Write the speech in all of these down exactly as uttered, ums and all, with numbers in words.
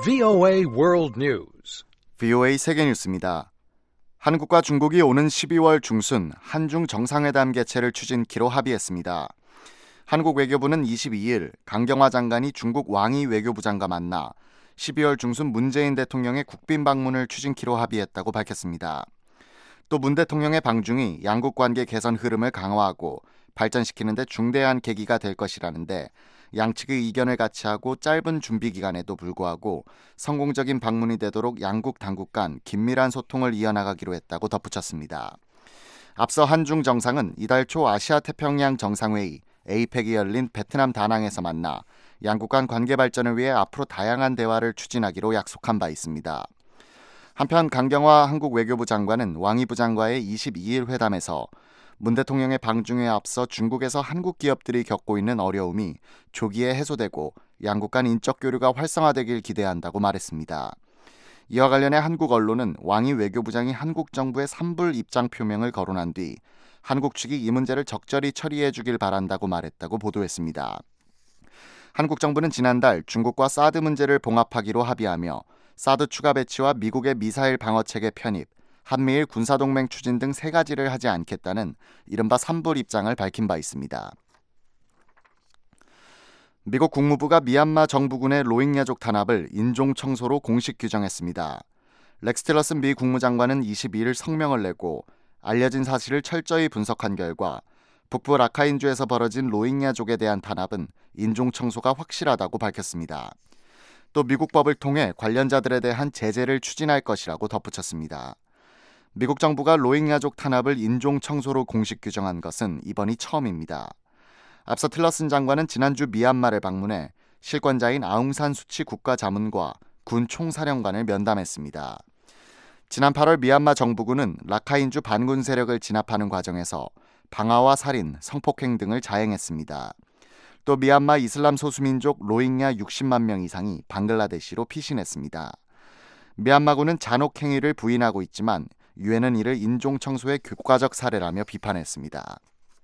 브이오에이 World News. 브이오에이 세계뉴스입니다. 한국과 중국이 오는 십이월 중순 한중 정상회담 개최를 추진키로 합의했습니다. 한국 외교부는 이십이일 강경화 장관이 중국 왕이 외교부장과 만나 십이월 중순 문재인 대통령의 국빈 방문을 추진키로 합의했다고 밝혔습니다. 또 문 대통령의 방중이 양국 관계 개선 흐름을 강화하고 발전시키는 데 중대한 계기가 될 것이라는데 양측의 의견을 같이 하고 짧은 준비 기간에도 불구하고 성공적인 방문이 되도록 양국 당국 간 긴밀한 소통을 이어나가기로 했다고 덧붙였습니다. 앞서 한중 정상은 이달 초 아시아 태평양 정상회의 에이펙이 열린 베트남 다낭에서 만나 양국 간 관계 발전을 위해 앞으로 다양한 대화를 추진하기로 약속한 바 있습니다. 한편 강경화 한국 외교부 장관은 왕이 부장과의 이십이일 회담에서 문 대통령의 방중에 앞서 중국에서 한국 기업들이 겪고 있는 어려움이 조기에 해소되고 양국 간 인적 교류가 활성화되길 기대한다고 말했습니다. 이와 관련해 한국 언론은 왕이 외교부장이 한국 정부의 산불 입장 표명을 거론한 뒤 한국 측이 이 문제를 적절히 처리해 주길 바란다고 말했다고 보도했습니다. 한국 정부는 지난달 중국과 사드 문제를 봉합하기로 합의하며 사드 추가 배치와 미국의 미사일 방어체계 편입, 한미일 군사동맹 추진 등 세 가지를 하지 않겠다는 이른바 산불 입장을 밝힌 바 있습니다. 미국 국무부가 미얀마 정부군의 로힝야족 탄압을 인종청소로 공식 규정했습니다. 렉스 틸러슨 미 국무장관은 이십이일 성명을 내고 알려진 사실을 철저히 분석한 결과 북부 라카인주에서 벌어진 로힝야족에 대한 탄압은 인종청소가 확실하다고 밝혔습니다. 또 미국 법을 통해 관련자들에 대한 제재를 추진할 것이라고 덧붙였습니다. 미국 정부가 로힝야족 탄압을 인종청소로 공식 규정한 것은 이번이 처음입니다. 앞서 틸러슨 장관은 지난주 미얀마를 방문해 실권자인 아웅산 수치 국가자문과 군 총사령관을 면담했습니다. 지난 팔월 미얀마 정부군은 라카인주 반군 세력을 진압하는 과정에서 방화와 살인, 성폭행 등을 자행했습니다. 또 미얀마 이슬람 소수민족 로힝야 육십만 명 이상이 방글라데시로 피신했습니다. 미얀마군은 잔혹 행위를 부인하고 있지만 유엔은 이를 인종청소의 교과적 사례라며 비판했습니다.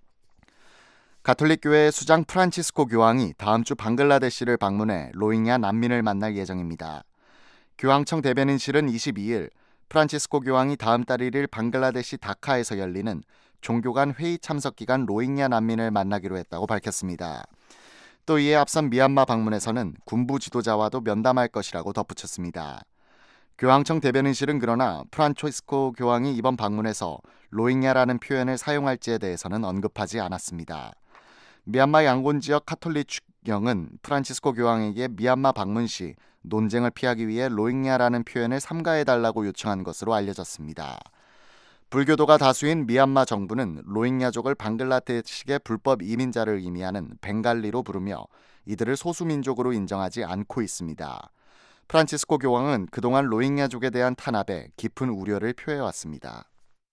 가톨릭교회의 수장 프란치스코 교황이 다음 주 방글라데시를 방문해 로힝야 난민을 만날 예정입니다. 교황청 대변인실은 이십이일 프란치스코 교황이 다음 달 일일 방글라데시 다카에서 열리는 종교 간 회의 참석 기간 로힝야 난민을 만나기로 했다고 밝혔습니다. 또 이에 앞선 미얀마 방문에서는 군부 지도자와도 면담할 것이라고 덧붙였습니다. 교황청 대변인실은 그러나 프란치스코 교황이 이번 방문에서 로힝야라는 표현을 사용할지에 대해서는 언급하지 않았습니다. 미얀마 양곤 지역 카톨릭 축령은 프란치스코 교황에게 미얀마 방문 시 논쟁을 피하기 위해 로힝야라는 표현을 삼가해달라고 요청한 것으로 알려졌습니다. 불교도가 다수인 미얀마 정부는 로힝야족을 방글라데시의 불법 이민자를 의미하는 벵갈리로 부르며 이들을 소수민족으로 인정하지 않고 있습니다. 프란치스코 교황은 그동안 로힝야족에 대한 탄압에 깊은 우려를 표해왔습니다.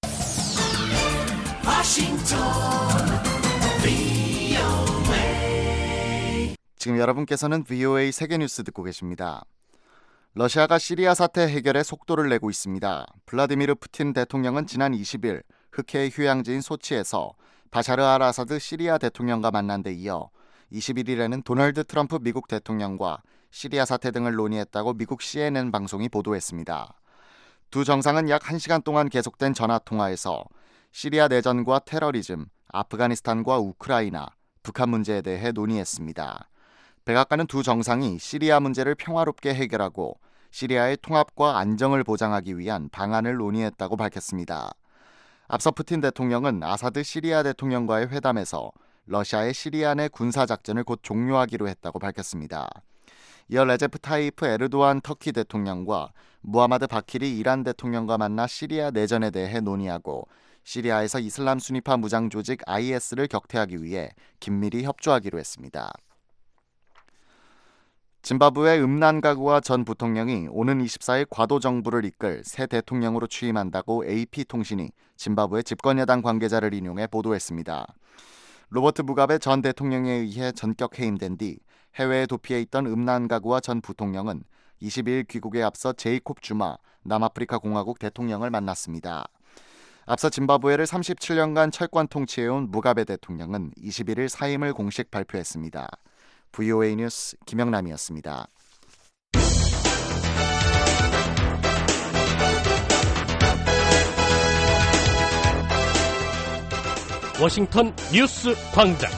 지금 여러분께서는 브이오에이 세계뉴스 듣고 계십니다. 러시아가 시리아 사태 해결에 속도를 내고 있습니다. 블라디미르 푸틴 대통령은 지난 이십일 흑해의 휴양지인 소치에서 바샤르 알 아사드 시리아 대통령과 만난 데 이어 이십일일에는 도널드 트럼프 미국 대통령과 시리아 사태 등을 논의했다고 미국 씨엔엔 방송이 보도했습니다. 두 정상은 약 한 시간 동안 계속된 전화통화에서 시리아 내전과 테러리즘, 아프가니스탄과 우크라이나, 북한 문제에 대해 논의했습니다. 백악관은 두 정상이 시리아 문제를 평화롭게 해결하고 시리아의 통합과 안정을 보장하기 위한 방안을 논의했다고 밝혔습니다. 앞서 푸틴 대통령은 아사드 시리아 대통령과의 회담에서 러시아의 시리아 내 군사작전을 곧 종료하기로 했다고 밝혔습니다. 이어 레제프 타이프 에르도안 터키 대통령과 무하마드 바키리 이란 대통령과 만나 시리아 내전에 대해 논의하고 시리아에서 이슬람 순위파 무장 조직 아이에스를 격퇴하기 위해 긴밀히 협조하기로 했습니다. 짐바브웨 음난가구와 전 부통령이 오는 이십사일 과도 정부를 이끌 새 대통령으로 취임한다고 에이피통신이 짐바브웨 집권여당 관계자를 인용해 보도했습니다. 로버트 무가베 전 대통령에 의해 전격 해임된 뒤 해외에 도피해 있던 음난가구와 전 부통령은 이십이일 귀국에 앞서 제이콥 주마 남아프리카 공화국 대통령을 만났습니다. 앞서 짐바브웨를 삼십칠년간 철권 통치해온 무가베 대통령은 이십일일 사임을 공식 발표했습니다. 브이오에이 뉴스 김영남이었습니다. 워싱턴 뉴스 광장.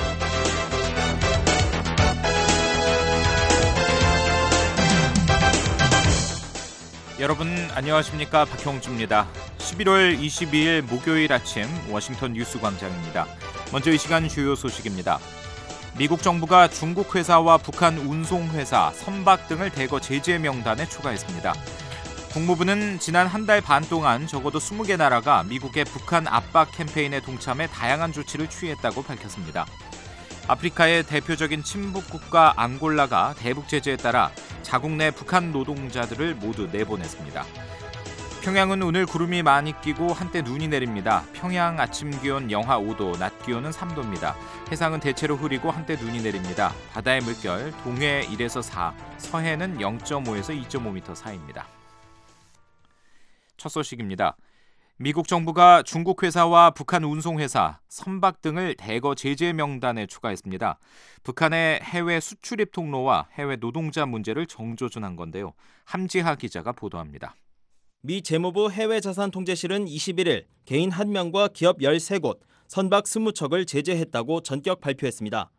여러분 안녕하십니까? 박형주입니다. 십일월 이십이일 목요일 아침 워싱턴 뉴스 광장입니다. 먼저 이 시간 주요 소식입니다. 미국 정부가 중국 회사와 북한 운송회사, 선박 등을 대거 제재 명단에 추가했습니다. 국무부는 지난 한 달 반 동안 적어도 스무 개 나라가 미국의 북한 압박 캠페인에 동참해 다양한 조치를 취했다고 밝혔습니다. 아프리카의 대표적인 친북 국가 앙골라가 대북 제재에 따라 자국 내 북한 노동자들을 모두 내보냈습니다. 평양은 오늘 구름이 많이 끼고 한때 눈이 내립니다. 평양 아침 기온 영하 오 도, 낮 기온은 삼 도입니다. 해상은 대체로 흐리고 한때 눈이 내립니다. 바다의 물결 동해 일에서 사, 서해는 영 점 오에서 이 점 오 미터 사이입니다. 첫 소식입니다. 미국 정부가 중국 회사와 북한 운송회사, 선박 등을 대거 제재 명단에 추가했습니다. 북한의 해외 수출입 통로와 해외 노동자 문제를 정조준한 건데요. 함지하 기자가 보도합니다. 미 재무부 해외자산통제실은 이십일일 개인 한 명과 기업 열세 곳, 선박 이십 척을 제재했다고 전격 발표했습니다.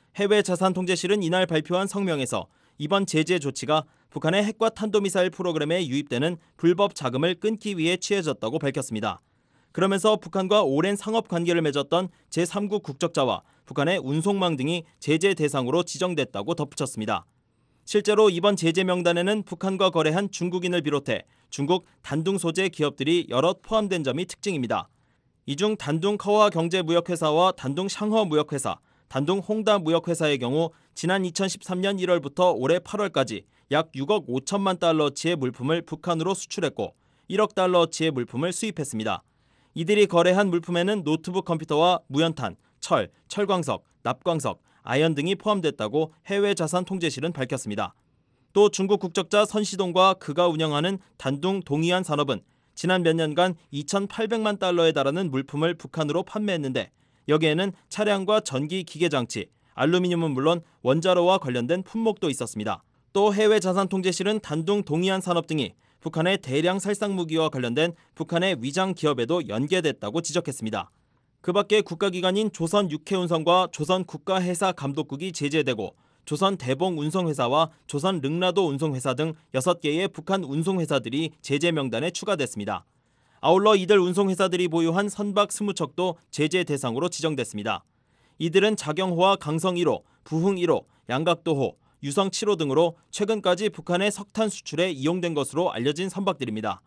해외자산통제실은 이날 발표한 성명에서 이번 제재 조치가 북한의 핵과 탄도미사일 프로그램에 유입되는 불법 자금을 끊기 위해 취해졌다고 밝혔습니다. 그러면서 북한과 오랜 상업 관계를 맺었던 제삼국 국적자와 북한의 운송망 등이 제재 대상으로 지정됐다고 덧붙였습니다. 실제로 이번 제재 명단에는 북한과 거래한 중국인을 비롯해 중국 단둥 소재 기업들이 여럿 포함된 점이 특징입니다. 이 중 단둥 커화 경제무역회사와 단둥 샹허 무역회사, 단둥 홍다 무역회사의 경우 지난 이천십삼년 일월부터 올해 팔월까지 약 육억 오천만 달러어치의 물품을 북한으로 수출했고 일억 달러어치의 물품을 수입했습니다. 이들이 거래한 물품에는 노트북 컴퓨터와 무연탄, 철, 철광석, 납광석, 아연 등이 포함됐다고 해외자산통제실은 밝혔습니다. 또 중국 국적자 선시동과 그가 운영하는 단둥 동이안 산업은 지난 몇 년간 이천팔백만 달러에 달하는 물품을 북한으로 판매했는데 여기에는 차량과 전기 기계장치, 알루미늄은 물론 원자로와 관련된 품목도 있었습니다. 또 해외자산통제실은 단둥 동이안 산업 등이 북한의 대량 살상무기와 관련된 북한의 위장 기업에도 연계됐다고 지적했습니다. 그 밖에 국가기관인 조선 육해운송과 조선 국가해사감독국이 제재되고 조선 대봉운송회사와 조선 릉라도 운송회사 등 여섯 개의 북한 운송회사들이 제재 명단에 추가됐습니다. 아울러 이들 운송회사들이 보유한 선박 이십 척도 제재 대상으로 지정됐습니다. 이들은 자경호와 강성 일 호, 부흥 일 호, 양각도호, 유성 칠 호 등으로 최근까지 북한의 석탄 수출에 이용된 것으로 알려진 선박들입니다.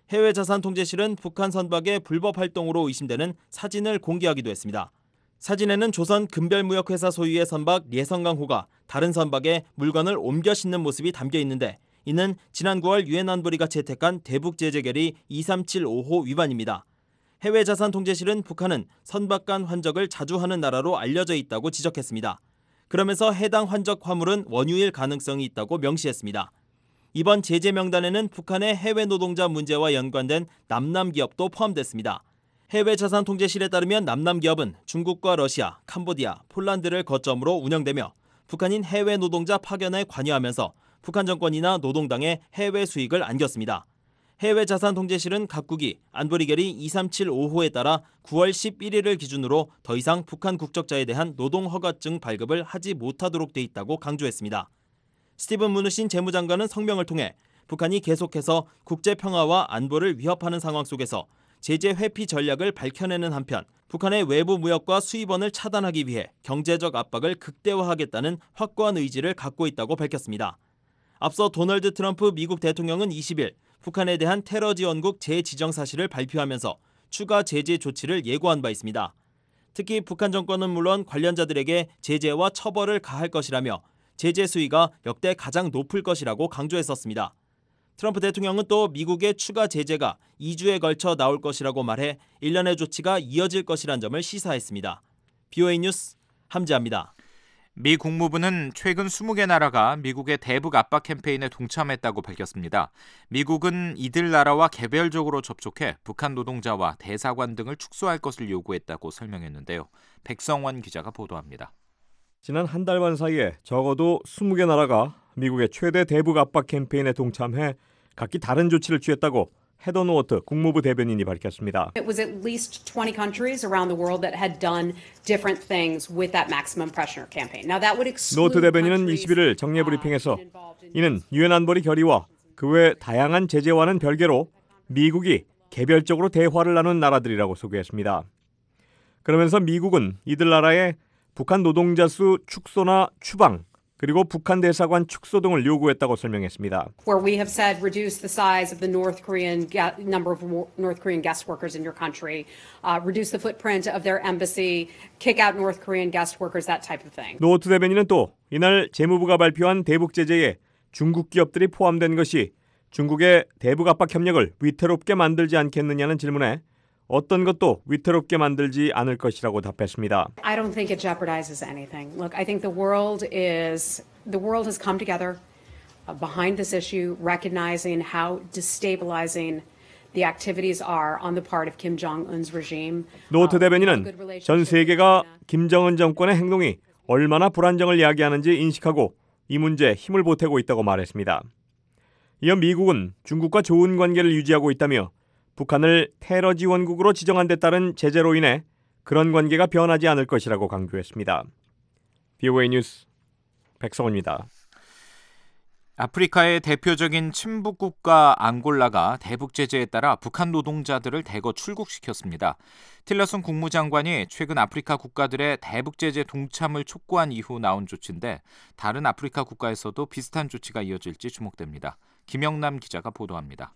해외자산통제실은 북한 선박의 불법 활동으로 의심되는 사진을 공개하기도 했습니다. 사진에는 조선 금별무역회사 소유의 선박 예성강호가 다른 선박에 물건을 옮겨 싣는 모습이 담겨 있는데 이는 지난 구월 유엔 안보리가 채택한 대북 제재 결의 이삼칠오 호 위반입니다. 해외자산통제실은 북한은 선박 간 환적을 자주 하는 나라로 알려져 있다고 지적했습니다. 그러면서 해당 환적 화물은 원유일 가능성이 있다고 명시했습니다. 이번 제재 명단에는 북한의 해외 노동자 문제와 연관된 남남 기업도 포함됐습니다. 해외자산통제실에 따르면 남남 기업은 중국과 러시아, 캄보디아, 폴란드를 거점으로 운영되며 북한인 해외 노동자 파견에 관여하면서 북한 정권이나 노동당의 해외 수익을 안겼습니다. 해외자산통제실은 각국이 안보리 결의 이삼칠오 호에 따라 구월 십일일을 기준으로 더 이상 북한 국적자에 대한 노동허가증 발급을 하지 못하도록 돼 있다고 강조했습니다. 스티븐 무누신 재무장관은 성명을 통해 북한이 계속해서 국제평화와 안보를 위협하는 상황 속에서 제재 회피 전략을 밝혀내는 한편 북한의 외부 무역과 수입원을 차단하기 위해 경제적 압박을 극대화하겠다는 확고한 의지를 갖고 있다고 밝혔습니다. 앞서 도널드 트럼프 미국 대통령은 이십일 북한에 대한 테러 지원국 재지정 사실을 발표하면서 추가 제재 조치를 예고한 바 있습니다. 특히 북한 정권은 물론 관련자들에게 제재와 처벌을 가할 것이라며 제재 수위가 역대 가장 높을 것이라고 강조했었습니다. 트럼프 대통령은 또 미국의 추가 제재가 이 주에 걸쳐 나올 것이라고 말해 일련의 조치가 이어질 것이란 점을 시사했습니다. 비오에이 뉴스 함지아입니다. 미 국무부는 최근 이십 개 나라가 미국의 대북 압박 캠페인에 동참했다고 밝혔습니다. 미국은 이들 나라와 개별적으로 접촉해 북한 노동자와 대사관 등을 축소할 것을 요구했다고 설명했는데요. 백성원 기자가 보도합니다. 지난 한 달 반 사이에 적어도 이십 개 나라가 미국의 최대 대북 압박 캠페인에 동참해 각기 다른 조치를 취했다고 헤더 노어트 국무부 대변인이 밝혔습니다. It was at least twenty countries around the world that had done different things with that maximum pressure campaign. Now that would exclude 노어트 대변인은 이십일 일 정례 브리핑에서 이는 유엔 안보리 결의와 그 외 다양한 제재와는 별개로 미국이 개별적으로 대화를 나눈 나라들이라고 소개했습니다. 그러면서 미국은 이들 나라에 북한 노동자 수 축소나 추방, 그리고 북한 대사관 축소 등을 요구했다고 설명했습니다. Where we have said reduce the size of the North Korean number of North Korean guest workers in your country, uh, reduce the footprint of their embassy, kick out North Korean guest workers, that type of thing. 노어트 대변인은 또 이날 재무부가 발표한 대북 제재에 중국 기업들이 포함된 것이 중국의 대북 압박 협력을 위태롭게 만들지 않겠느냐는 질문에 어떤 것도 위태롭게 만들지 않을 것이라고 답했습니다. I don't think it jeopardizes anything. Look, I think the world is the world has come together behind this issue, recognizing how destabilizing the activities are on the part of Kim Jong-un's regime. 노어트 대변인은 전 세계가 김정은 정권의 행동이 얼마나 불안정을 야기하는지 인식하고 이 문제에 힘을 보태고 있다고 말했습니다. 이어 미국은 중국과 좋은 관계를 유지하고 있다며 북한을 테러 지원국으로 지정한 데 따른 제재로 인해 그런 관계가 변하지 않을 것이라고 강조했습니다. 비오에이 뉴스 백성호입니다. 아프리카의 대표적인 친북 국가 앙골라가 대북 제재에 따라 북한 노동자들을 대거 출국시켰습니다. 틸러슨 국무장관이 최근 아프리카 국가들의 대북 제재 동참을 촉구한 이후 나온 조치인데 다른 아프리카 국가에서도 비슷한 조치가 이어질지 주목됩니다. 김영남 기자가 보도합니다.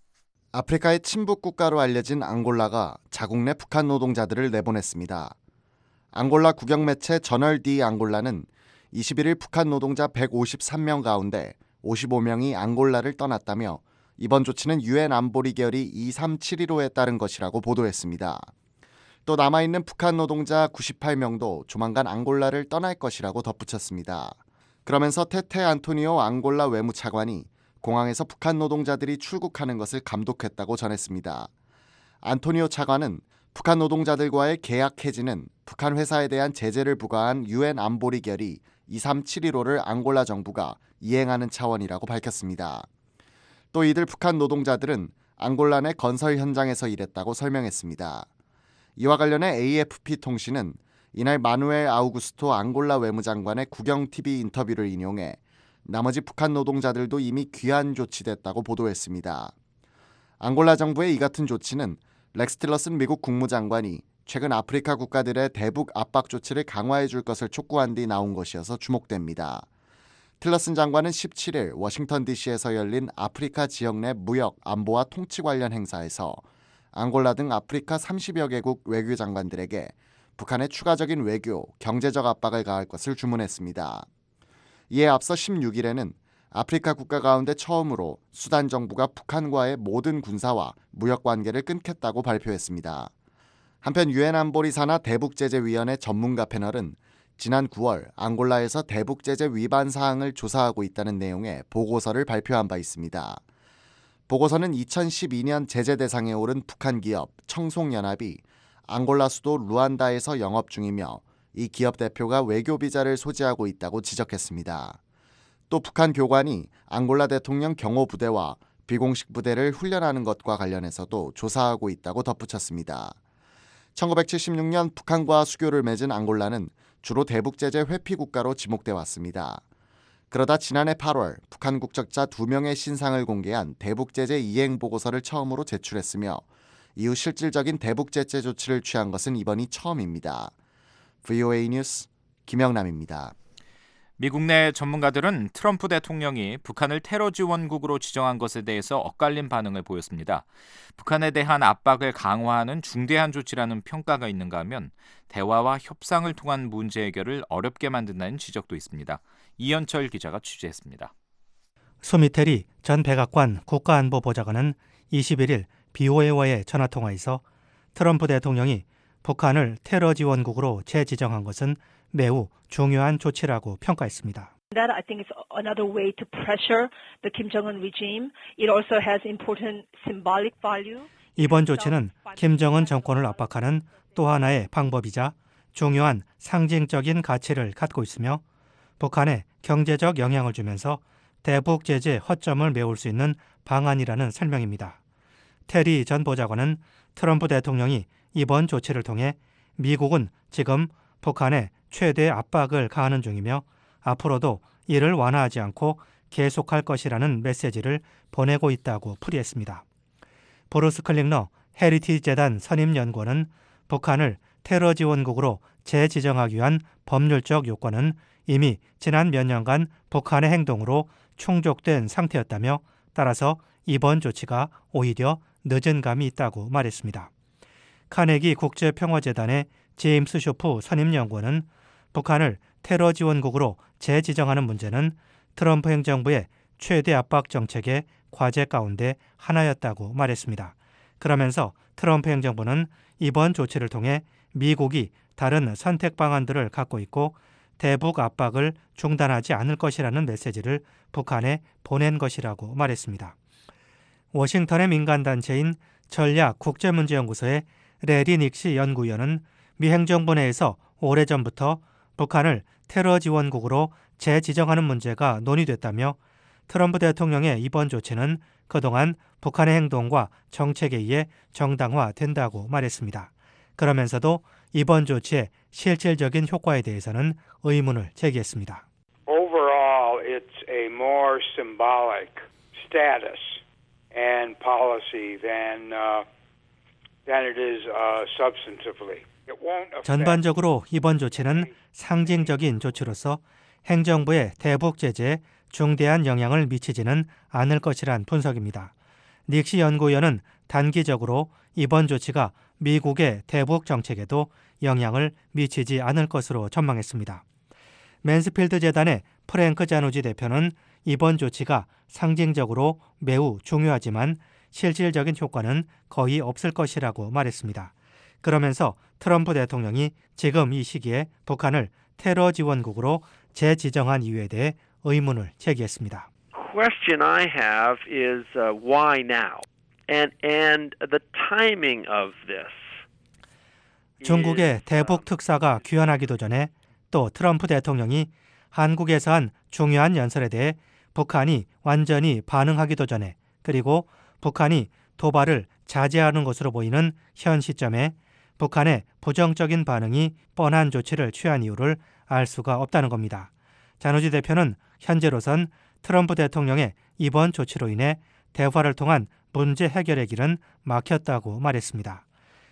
아프리카의 친북 국가로 알려진 앙골라가 자국 내 북한 노동자들을 내보냈습니다. 앙골라 국영 매체 저널 디 앙골라는 이십일 일 북한 노동자 백오십삼 명 가운데 오십오 명이 앙골라를 떠났다며 이번 조치는 유엔 안보리 결의 이삼칠일오에 따른 것이라고 보도했습니다. 또 남아있는 북한 노동자 구십팔 명도 조만간 앙골라를 떠날 것이라고 덧붙였습니다. 그러면서 테테 안토니오 앙골라 외무차관이 공항에서 북한 노동자들이 출국하는 것을 감독했다고 전했습니다. 안토니오 차관은 북한 노동자들과의 계약 해지는 북한 회사에 대한 제재를 부과한 유엔 안보리 결의 이삼칠일오를 앙골라 정부가 이행하는 차원이라고 밝혔습니다. 또 이들 북한 노동자들은 앙골라 내 건설 현장에서 일했다고 설명했습니다. 이와 관련해 에이에프피 통신은 이날 마누엘 아우구스토 앙골라 외무장관의 국영티비 인터뷰를 인용해 나머지 북한 노동자들도 이미 귀환 조치됐다고 보도했습니다. 앙골라 정부의 이 같은 조치는 렉스 틸러슨 미국 국무장관이 최근 아프리카 국가들의 대북 압박 조치를 강화해 줄 것을 촉구한 뒤 나온 것이어서 주목됩니다. 틸러슨 장관은 십칠 일 워싱턴 디씨에서 열린 아프리카 지역 내 무역, 안보와 통치 관련 행사에서 앙골라 등 아프리카 삼십여 개국 외교장관들에게 북한의 추가적인 외교, 경제적 압박을 가할 것을 주문했습니다. 이에 앞서 십육 일에는 아프리카 국가 가운데 처음으로 수단 정부가 북한과의 모든 군사와 무역 관계를 끊겠다고 발표했습니다. 한편 유엔 안보리 산하 대북제재위원회 전문가 패널은 지난 구월 앙골라에서 대북제재 위반 사항을 조사하고 있다는 내용의 보고서를 발표한 바 있습니다. 보고서는 이천십이 년 제재 대상에 오른 북한 기업 청송연합이 앙골라 수도 루안다에서 영업 중이며 이 기업 대표가 외교 비자를 소지하고 있다고 지적했습니다. 또 북한 교관이 앙골라 대통령 경호 부대와 비공식 부대를 훈련하는 것과 관련해서도 조사하고 있다고 덧붙였습니다. 천구백칠십육 년 북한과 수교를 맺은 앙골라는 주로 대북제재 회피 국가로 지목돼 왔습니다. 그러다 지난해 팔월 북한 국적자 두 명의 신상을 공개한 대북제재 이행 보고서를 처음으로 제출했으며 이후 실질적인 대북제재 조치를 취한 것은 이번이 처음입니다. 브이오에이 뉴스 김영남입니다. 미국 내 전문가들은 트럼프 대통령이 북한을 테러 지원국으로 지정한 것에 대해서 엇갈린 반응을 보였습니다. 북한에 대한 압박을 강화하는 중대한 조치라는 평가가 있는가 하면 대화와 협상을 통한 문제 해결을 어렵게 만든다는 지적도 있습니다. 이현철 기자가 취재했습니다. 소미테리 전 백악관 국가안보보좌관은 이십일 일 비오에이와의 전화통화에서 트럼프 대통령이 북한을 테러 지원국으로 재지정한 것은 매우 중요한 조치라고 평가했습니다. That I think is another way to pressure the Kim Jong-un regime. It also has important symbolic value. 이번 조치는 김정은 정권을 압박하는 또 하나의 방법이자 중요한 상징적인 가치를 갖고 있으며 북한에 경제적 영향을 주면서 대북 제재 허점을 메울 수 있는 방안이라는 설명입니다. 테리 전 보좌관은 트럼프 대통령이 이번 조치를 통해 미국은 지금 북한에 최대 압박을 가하는 중이며 앞으로도 이를 완화하지 않고 계속할 것이라는 메시지를 보내고 있다고 풀이했습니다. 브루스 클링러 헤리티지 재단 선임연구원은 북한을 테러 지원국으로 재지정하기 위한 법률적 요건은 이미 지난 몇 년간 북한의 행동으로 충족된 상태였다며 따라서 이번 조치가 오히려 늦은 감이 있다고 말했습니다. 카네기 국제평화재단의 제임스 쇼프 선임연구원은 북한을 테러 지원국으로 재지정하는 문제는 트럼프 행정부의 최대 압박 정책의 과제 가운데 하나였다고 말했습니다. 그러면서 트럼프 행정부는 이번 조치를 통해 미국이 다른 선택 방안들을 갖고 있고 대북 압박을 중단하지 않을 것이라는 메시지를 북한에 보낸 것이라고 말했습니다. 워싱턴의 민간단체인 전략국제문제연구소의 레리 닉시 연구위원은 미 행정부 내에서 오래전부터 북한을 테러 지원국으로 재지정하는 문제가 논의됐다며 트럼프 대통령의 이번 조치는 그동안 북한의 행동과 정책에 의해 정당화된다고 말했습니다. 그러면서도 이번 조치의 실질적인 효과에 대해서는 의문을 제기했습니다. Overall, it's a more symbolic status and policy than uh, than it is uh, substantively. 전반적으로 이번 조치는 상징적인 조치로서 행정부의 대북 제재에 중대한 영향을 미치지는 않을 것이란 분석입니다. 닉시 연구위원은 단기적으로 이번 조치가 미국의 대북 정책에도 영향을 미치지 않을 것으로 전망했습니다. 맨스필드 재단의 프랭크 자누지 대표는 이번 조치가 상징적으로 매우 중요하지만 실질적인 효과는 거의 없을 것이라고 말했습니다. 그러면서 트럼프 대통령이 지금 이 시기에 북한을 테러 지원국으로 재지정한 이유에 대해 의문을 제기했습니다. Question I have is uh, why now? And and the timing of this. 중국의 대북 특사가 귀환하기도 전에 또 트럼프 대통령이 한국에서 한 중요한 연설에 대해 북한이 완전히 반응하기도 전에 그리고 북한이 도발을 자제하는 것으로 보이는 현 시점에 북한의 부정적인 반응이 뻔한 조치를 취한 이유를 알 수가 없다는 겁니다. 자누지 대표는 현재로선 트럼프 대통령의 이번 조치로 인해 대화를 통한 문제 해결의 길은 막혔다고 말했습니다.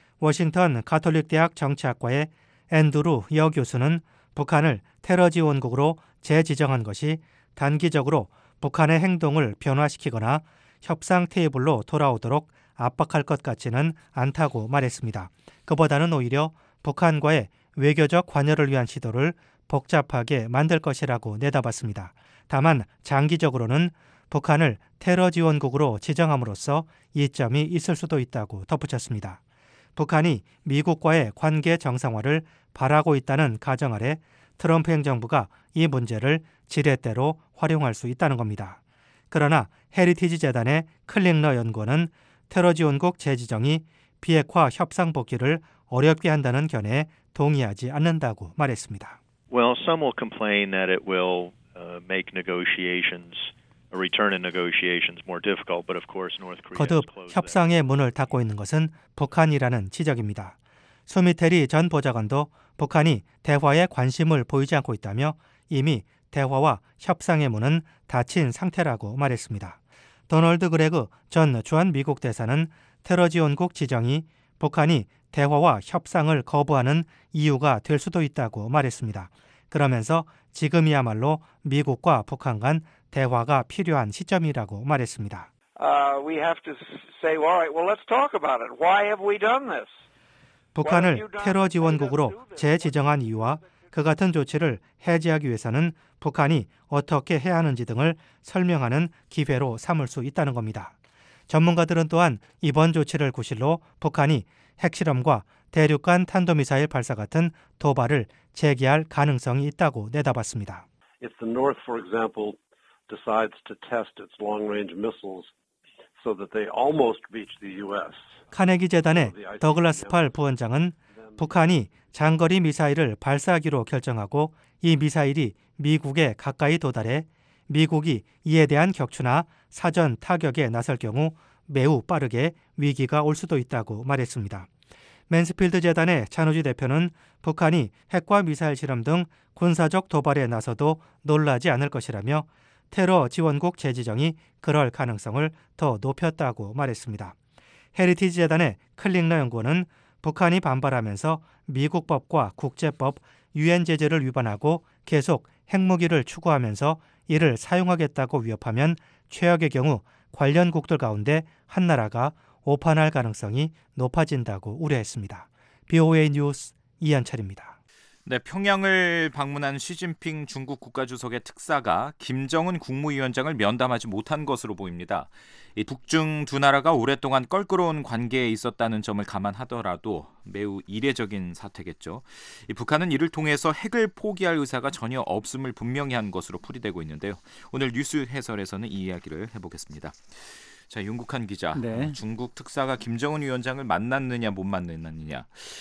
워싱턴 가톨릭대학 정치학과의 앤드루 여 교수는 북한을 테러 지원국으로 재지정한 것이 단기적으로 북한의 행동을 변화시키거나 협상 테이블로 돌아오도록 압박할 것 같지는 않다고 말했습니다. 그보다는 오히려 북한과의 외교적 관여를 위한 시도를 복잡하게 만들 것이라고 내다봤습니다. 다만 장기적으로는 북한을 테러 지원국으로 지정함으로써 이점이 있을 수도 있다고 덧붙였습니다. 북한이 미국과의 관계 정상화를 바라고 있다는 가정 아래 트럼프 행정부가 이 문제를 지렛대로 활용할 수 있다는 겁니다. 그러나 헤리티지 재단의 클링러 연구원은 테러 지원국 재지정이 비핵화 협상 복귀를 어렵게 한다는 견해에 동의하지 않는다고 말했습니다. Well, some will complain that it will uh, make negotiations, a return in negotiations more difficult, but of course North Korea has 거듭 closed that. 협상의 문을 닫고 있는 것은 북한이라는 지적입니다. 수미테리 전 보좌관도 북한이 대화에 관심을 보이지 않고 있다며 이미 대화와 협상의 문은 닫힌 상태라고 말했습니다. 도널드 그레그 전 주한 미국 대사는 테러 지원국 지정이 북한이 대화와 협상을 거부하는 이유가 될 수도 있다고 말했습니다. 그러면서 지금이야말로 미국과 북한 간 대화가 필요한 시점이라고 말했습니다. Uh, we have to say, all right, well, let's talk about it. Why have we done this? 북한을 테러 지원국으로 재지정한 이유와 그 같은 조치를 해제하기 위해서는 북한이 어떻게 해야 하는지 등을 설명하는 기회로 삼을 수 있다는 겁니다. 전문가들은 또한 이번 조치를 구실로 북한이 핵실험과 대륙간 탄도미사일 발사 같은 도발을 재개할 가능성이 있다고 내다봤습니다. If the North, for example, decides to test its long-range missiles so that they almost reach the U S. 카네기 재단의 더글라스 팔 부원장은 북한이 장거리 미사일을 발사하기로 결정하고 이 미사일이 미국에 가까이 도달해 미국이 이에 대한 격추나 사전 타격에 나설 경우 매우 빠르게 위기가 올 수도 있다고 말했습니다. 맨스필드 재단의 찬우지 대표는 북한이 핵과 미사일 실험 등 군사적 도발에 나서도 놀라지 않을 것이라며 테러 지원국 재지정이 그럴 가능성을 더 높였다고 말했습니다. 헤리티지 재단의 클링러 연구원은 북한이 반발하면서 미국 법과 국제법, 유엔 제재를 위반하고 계속 핵무기를 추구하면서 이를 사용하겠다고 위협하면 최악의 경우 관련국들 가운데 한 나라가 오판할 가능성이 높아진다고 우려했습니다. 비오에이 뉴스 이한철입니다. 네, 평양을 방문한 시진핑 중국 국가주석의 특사가 김정은 국무위원장을 면담하지 못한 것으로 보입니다. 이 북중 두 나라가 오랫동안 껄끄러운 관계에 있었다는 점을 감안하더라도 매우 이례적인 사태겠죠. 이 북한은 이를 통해서 핵을 포기할 의사가 전혀 없음을 분명히 한 것으로 풀이되고 있는데요. 오늘 뉴스 해설에서는 이 이야기를 해보겠습니다. 자, 윤국한 기자, 네. 중국 특사가 김정은 위원장을 만났느냐 못 만났느냐.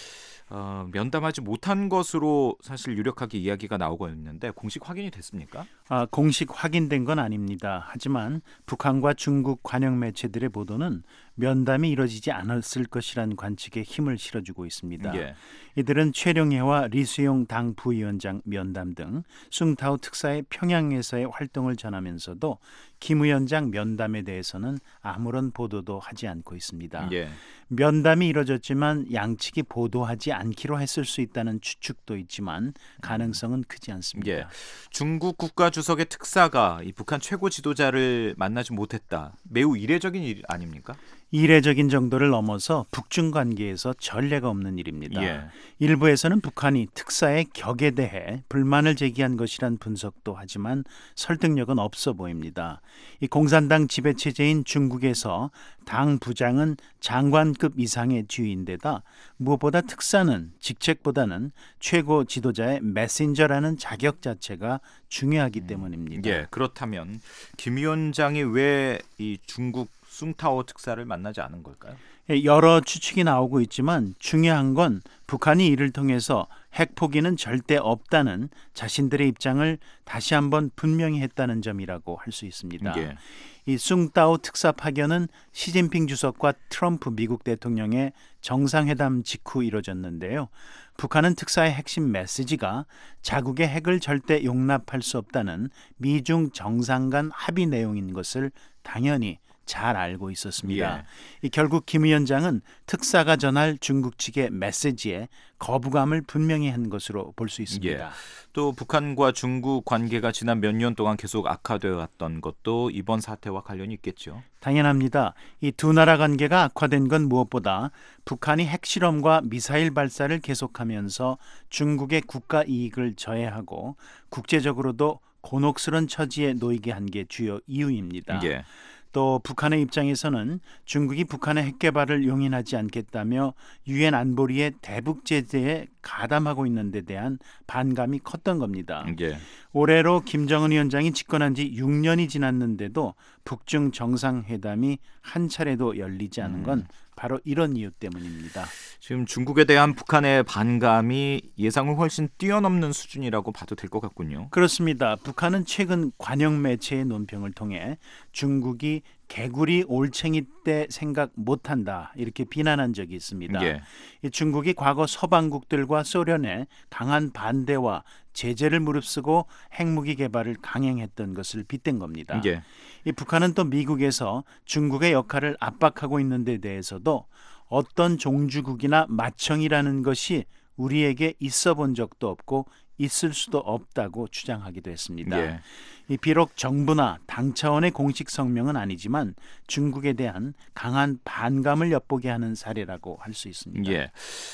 어, 면담하지 못한 것으로 사실 유력하게 이야기가 나오고 있는데 공식 확인이 됐습니까? 아, 공식 확인된 건 아닙니다. 하지만 북한과 중국 관영 매체들의 보도는 면담이 이뤄지지 않았을 것이란 관측에 힘을 실어주고 있습니다. 예. 이들은 최룡해와 리수용 당 부위원장 면담 등 숭타오 특사의 평양에서의 활동을 전하면서도 김 위원장 면담에 대해서는 아무런 보도도 하지 않고 있습니다. 예. 면담이 이뤄졌지만 양측이 보도하지 않기로 했을 수 있다는 추측도 있지만 가능성은 크지 않습니다. 예. 중국 국가주석의 특사가 이 북한 최고 지도자를 만나지 못했다. 매우 이례적인 일 아닙니까? 이례적인 정도를 넘어서 북중 관계에서 전례가 없는 일입니다. 예. 일부에서는 북한이 특사의 격에 대해 불만을 제기한 것이란 분석도 하지만 설득력은 없어 보입니다. 이 공산당 지배체제인 중국에서 당 부장은 장관급 이상의 지위인데다 무엇보다 특사는 직책보다는 최고 지도자의 메신저라는 자격 자체가 중요하기 때문입니다. 예, 그렇다면 김 위원장이 왜 이 중국 숭타오 특사를 만나지 않은 걸까요? 여러 추측이 나오고 있지만 중요한 건 북한이 이를 통해서 핵 포기는 절대 없다는 자신들의 입장을 다시 한번 분명히 했다는 점이라고 할 수 있습니다. 예. 이 숭타오 특사 파견은 시진핑 주석과 트럼프 미국 대통령의 정상회담 직후 이뤄졌는데요. 북한은 특사의 핵심 메시지가 자국의 핵을 절대 용납할 수 없다는 미중 정상 간 합의 내용인 것을 당연히 잘 알고 있었습니다. 예. 이 결국 김 위원장은 특사가 전할 중국 측의 메시지에 거부감을 분명히 한 것으로 볼 수 있습니다. 예. 또 북한과 중국 관계가 지난 몇 년 동안 계속 악화되어 왔던 것도 이번 사태와 관련이 있겠죠. 당연합니다. 이 두 나라 관계가 악화된 건 무엇보다 북한이 핵실험과 미사일 발사를 계속하면서 중국의 국가 이익을 저해하고 국제적으로도 곤혹스러운 처지에 놓이게 한 게 주요 이유입니다. 예. 또 북한의 입장에서는 중국이 북한의 핵 개발을 용인하지 않겠다며 유엔 안보리의 대북 제재에 가담하고 있는 데 대한 반감이 컸던 겁니다. 예. 올해로 김정은 위원장이 집권한 지 육 년이 지났는데도 북중 정상회담이 한 차례도 열리지 않은 건 음. 바로 이런 이유 때문입니다. 지금 중국에 대한 북한의 반감이 예상을 훨씬 뛰어넘는 수준이라고 봐도 될 것 같군요. 그렇습니다. 북한은 최근 관영 매체의 논평을 통해 중국이 개구리 올챙이 때 생각 못한다 이렇게 비난한 적이 있습니다. 예. 이 중국이 과거 서방국들과 소련의 강한 반대와 제재를 무릅쓰고 핵무기 개발을 강행했던 것을 빗댄 겁니다. 예. 이 북한은 또 미국에서 중국의 역할을 압박하고 있는 데 대해서도 어떤 종주국이나 맏형이라는 것이 우리에게 있어 본 적도 없고 있을 수도 없다고 주장하기도 했습니다. 예. 이 비록 정부나 당 차원의 공식 성명은 아니지만 중국에 대한 강한 반감을 엿보게 하는 사례라고 할 수 있습니다. 예.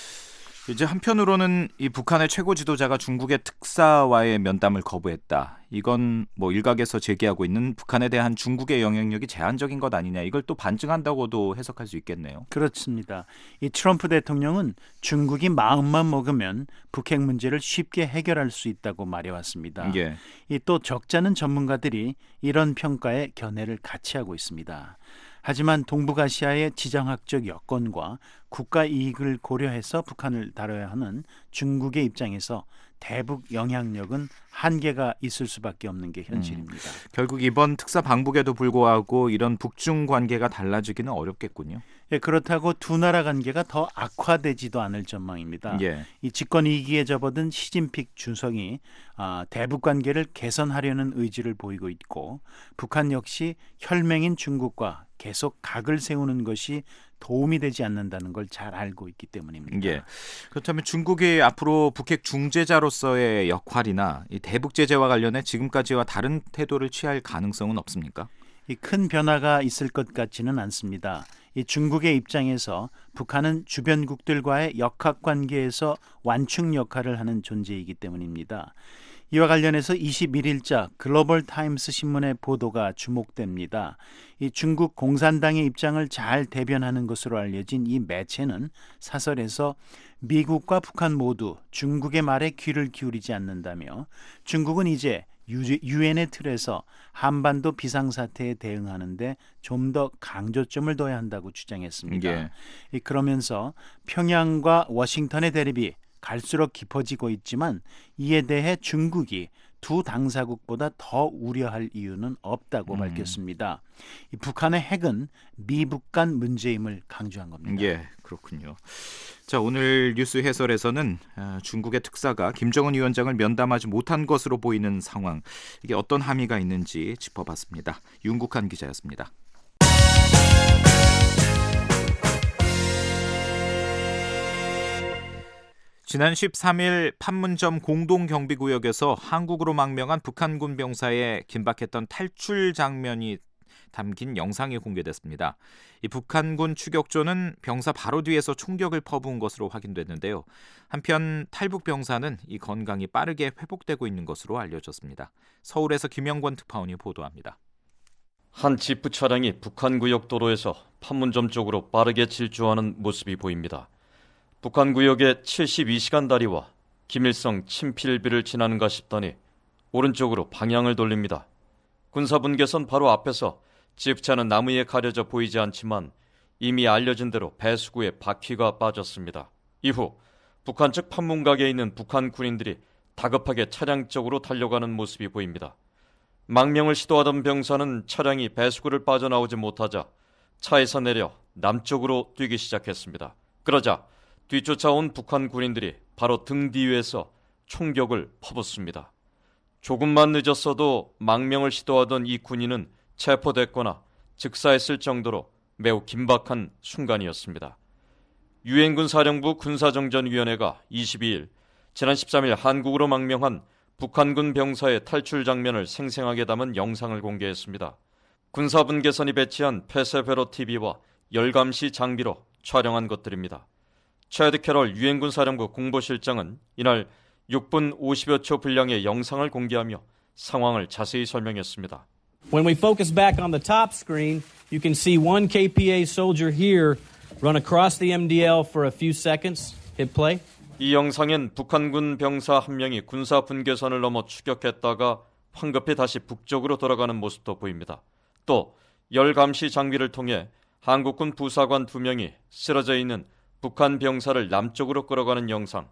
이제 한편으로는 이 북한의 최고 지도자가 중국의 특사와의 면담을 거부했다. 이건 뭐 일각에서 제기하고 있는 북한에 대한 중국의 영향력이 제한적인 것 아니냐. 이걸 또 반증한다고도 해석할 수 있겠네요. 그렇습니다. 이 트럼프 대통령은 중국이 마음만 먹으면 북핵 문제를 쉽게 해결할 수 있다고 말해왔습니다. 예. 이 또 적잖은 전문가들이 이런 평가에 견해를 같이 하고 있습니다. 하지만 동북아시아의 지정학적 여건과 국가 이익을 고려해서 북한을 다뤄야 하는 중국의 입장에서 대북 영향력은 한계가 있을 수밖에 없는 게 현실입니다. 음, 결국 이번 특사 방북에도 불구하고 이런 북중 관계가 달라지기는 어렵겠군요. 예, 그렇다고 두 나라 관계가 더 악화되지도 않을 전망입니다. 예. 이 집권 위기에 접어든 시진핑 주석이 아, 대북 관계를 개선하려는 의지를 보이고 있고 북한 역시 혈맹인 중국과 계속 각을 세우는 것이 도움이 되지 않는다는 걸 잘 알고 있기 때문입니다. 예. 그렇다면 중국이 앞으로 북핵 중재자로서의 역할이나 이 대북 제재와 관련해 지금까지와 다른 태도를 취할 가능성은 없습니까? 이 큰 변화가 있을 것 같지는 않습니다. 이 중국의 입장에서 북한은 주변국들과의 역학관계에서 완충 역할을 하는 존재이기 때문입니다. 이와 관련해서 이십일 일자 글로벌 타임스 신문의 보도가 주목됩니다. 이 중국 공산당의 입장을 잘 대변하는 것으로 알려진 이 매체는 사설에서 미국과 북한 모두 중국의 말에 귀를 기울이지 않는다며 중국은 이제 유엔의 틀에서 한반도 비상사태에 대응하는데 좀 더 강조점을 둬야 한다고 주장했습니다. 예. 그러면서 평양과 워싱턴의 대립이 갈수록 깊어지고 있지만 이에 대해 중국이 두 당사국보다 더 우려할 이유는 없다고 음. 밝혔습니다. 이 북한의 핵은 미북 간 문제임을 강조한 겁니다. 예, 그렇군요. 자, 오늘 뉴스 해설에서는 중국의 특사가 김정은 위원장을 면담하지 못한 것으로 보이는 상황, 이게 어떤 함의가 있는지 짚어봤습니다. 윤국한 기자였습니다. 지난 십삼 일 판문점 공동경비구역에서 한국으로 망명한 북한군 병사의 긴박했던 탈출 장면이 담긴 영상이 공개됐습니다. 이 북한군 추격조는 병사 바로 뒤에서 총격을 퍼부은 것으로 확인됐는데요. 한편 탈북 병사는 이 건강이 빠르게 회복되고 있는 것으로 알려졌습니다. 서울에서 김영권 특파원이 보도합니다. 한 지프 차량이 북한 구역 도로에서 판문점 쪽으로 빠르게 질주하는 모습이 보입니다. 북한 구역의 칠십이 시간 다리와 김일성 친필비를 지나는가 싶더니 오른쪽으로 방향을 돌립니다. 군사분계선 바로 앞에서 지프차는 나무에 가려져 보이지 않지만 이미 알려진 대로 배수구에 바퀴가 빠졌습니다. 이후 북한 측 판문각에 있는 북한 군인들이 다급하게 차량 쪽으로 달려가는 모습이 보입니다. 망명을 시도하던 병사는 차량이 배수구를 빠져나오지 못하자 차에서 내려 남쪽으로 뛰기 시작했습니다. 그러자 뒤쫓아온 북한 군인들이 바로 등 뒤에서 총격을 퍼붓습니다. 조금만 늦었어도 망명을 시도하던 이 군인은 체포됐거나 즉사했을 정도로 매우 긴박한 순간이었습니다. 유엔군 사령부 군사정전위원회가 이십이 일 지난 십삼 일 한국으로 망명한 북한군 병사의 탈출 장면을 생생하게 담은 영상을 공개했습니다. 군사분계선이 배치한 폐쇄회로 티비와 열감시 장비로 촬영한 것들입니다. 체드 캐럴 유엔군 사령부 공보실장은 이날 육 분 오십여 초 분량의 영상을 공개하며 상황을 자세히 설명했습니다. When we focus back on the top screen, you can see one K P A soldier here run across the M D L for a few seconds. Hit play. 이 영상엔 북한군 병사 한 명이 군사 분계선을 넘어 추격했다가 황급히 다시 북쪽으로 돌아가는 모습도 보입니다. 또 열감시 장비를 통해 한국군 부사관 두 명이 쓰러져 있는 북한 병사를 남쪽으로 끌어가는 영상,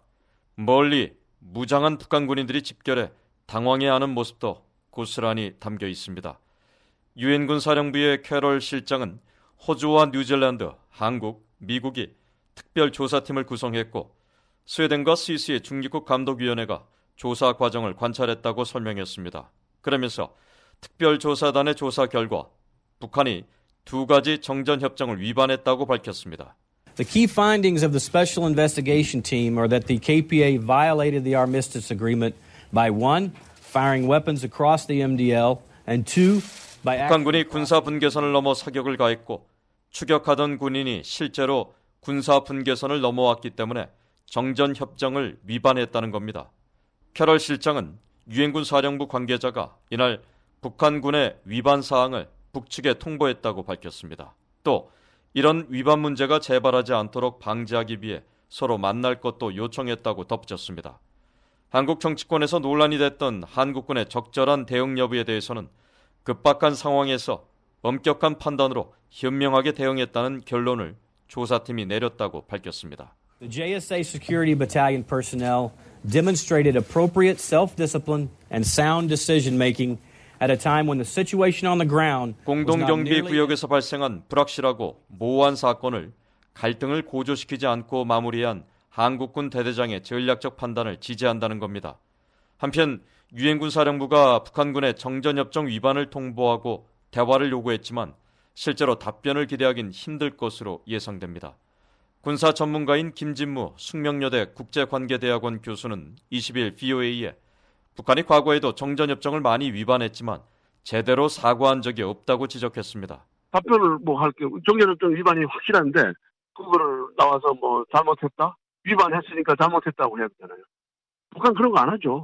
멀리 무장한 북한 군인들이 집결해 당황해하는 모습도 고스란히 담겨 있습니다. 유엔군 사령부의 캐럴 실장은 호주와 뉴질랜드, 한국, 미국이 특별조사팀을 구성했고 스웨덴과 스위스의 중립국 감독위원회가 조사 과정을 관찰했다고 설명했습니다. 그러면서 특별조사단의 조사 결과 북한이 두 가지 정전협정을 위반했다고 밝혔습니다. The key findings of the Special Investigation Team are that the K P A violated the Armistice Agreement by one, firing weapons across the M D L, and two, by 북한군이 군사 분계선을 넘어 사격을 가했고 추격하던 군인이 실제로 군사 분계선을 넘어왔기 때문에 정전 협정을 위반했다는 겁니다. 캐럴 실장은 유엔군 사령부 관계자가 이날 북한군의 위반 사항을 북측에 통보했다고 밝혔습니다. 또 이런 위반 문제가 재발하지 않도록 방지하기 위해 서로 만날 것도 요청했다고 덧붙였습니다. 한국 정치권에서 논란이 됐던 한국군의 적절한 대응 여부에 대해서는 급박한 상황에서 엄격한 판단으로 현명하게 대응했다는 결론을 조사팀이 내렸다고 밝혔습니다. The J S A Security Battalion personnel demonstrated appropriate self-discipline and sound decision-making at a time when the situation on the ground 공동경비 구역에서 발생한 불확실하고 모호한 사건을 갈등을 고조시키지 않고 마무리한 한국군 대대장의 전략적 판단을 지지한다는 겁니다. 한편 유엔군 사령부가 북한군의 정전협정 위반을 통보하고 대화를 요구했지만 실제로 답변을 기대하긴 힘들 것으로 예상됩니다. 군사 전문가인 김진무 숙명여대 국제관계대학원 교수는 이십일 브이오에이에 북한이 과거에도 정전협정을 많이 위반했지만 제대로 사과한 적이 없다고 지적했습니다. 답변을 뭐 할게요. 정전협정 위반이 확실한데 그거를 나와서 뭐 잘못했다? 위반했으니까 잘못했다고 해야 되잖아요. 북한 그런 거 안 하죠.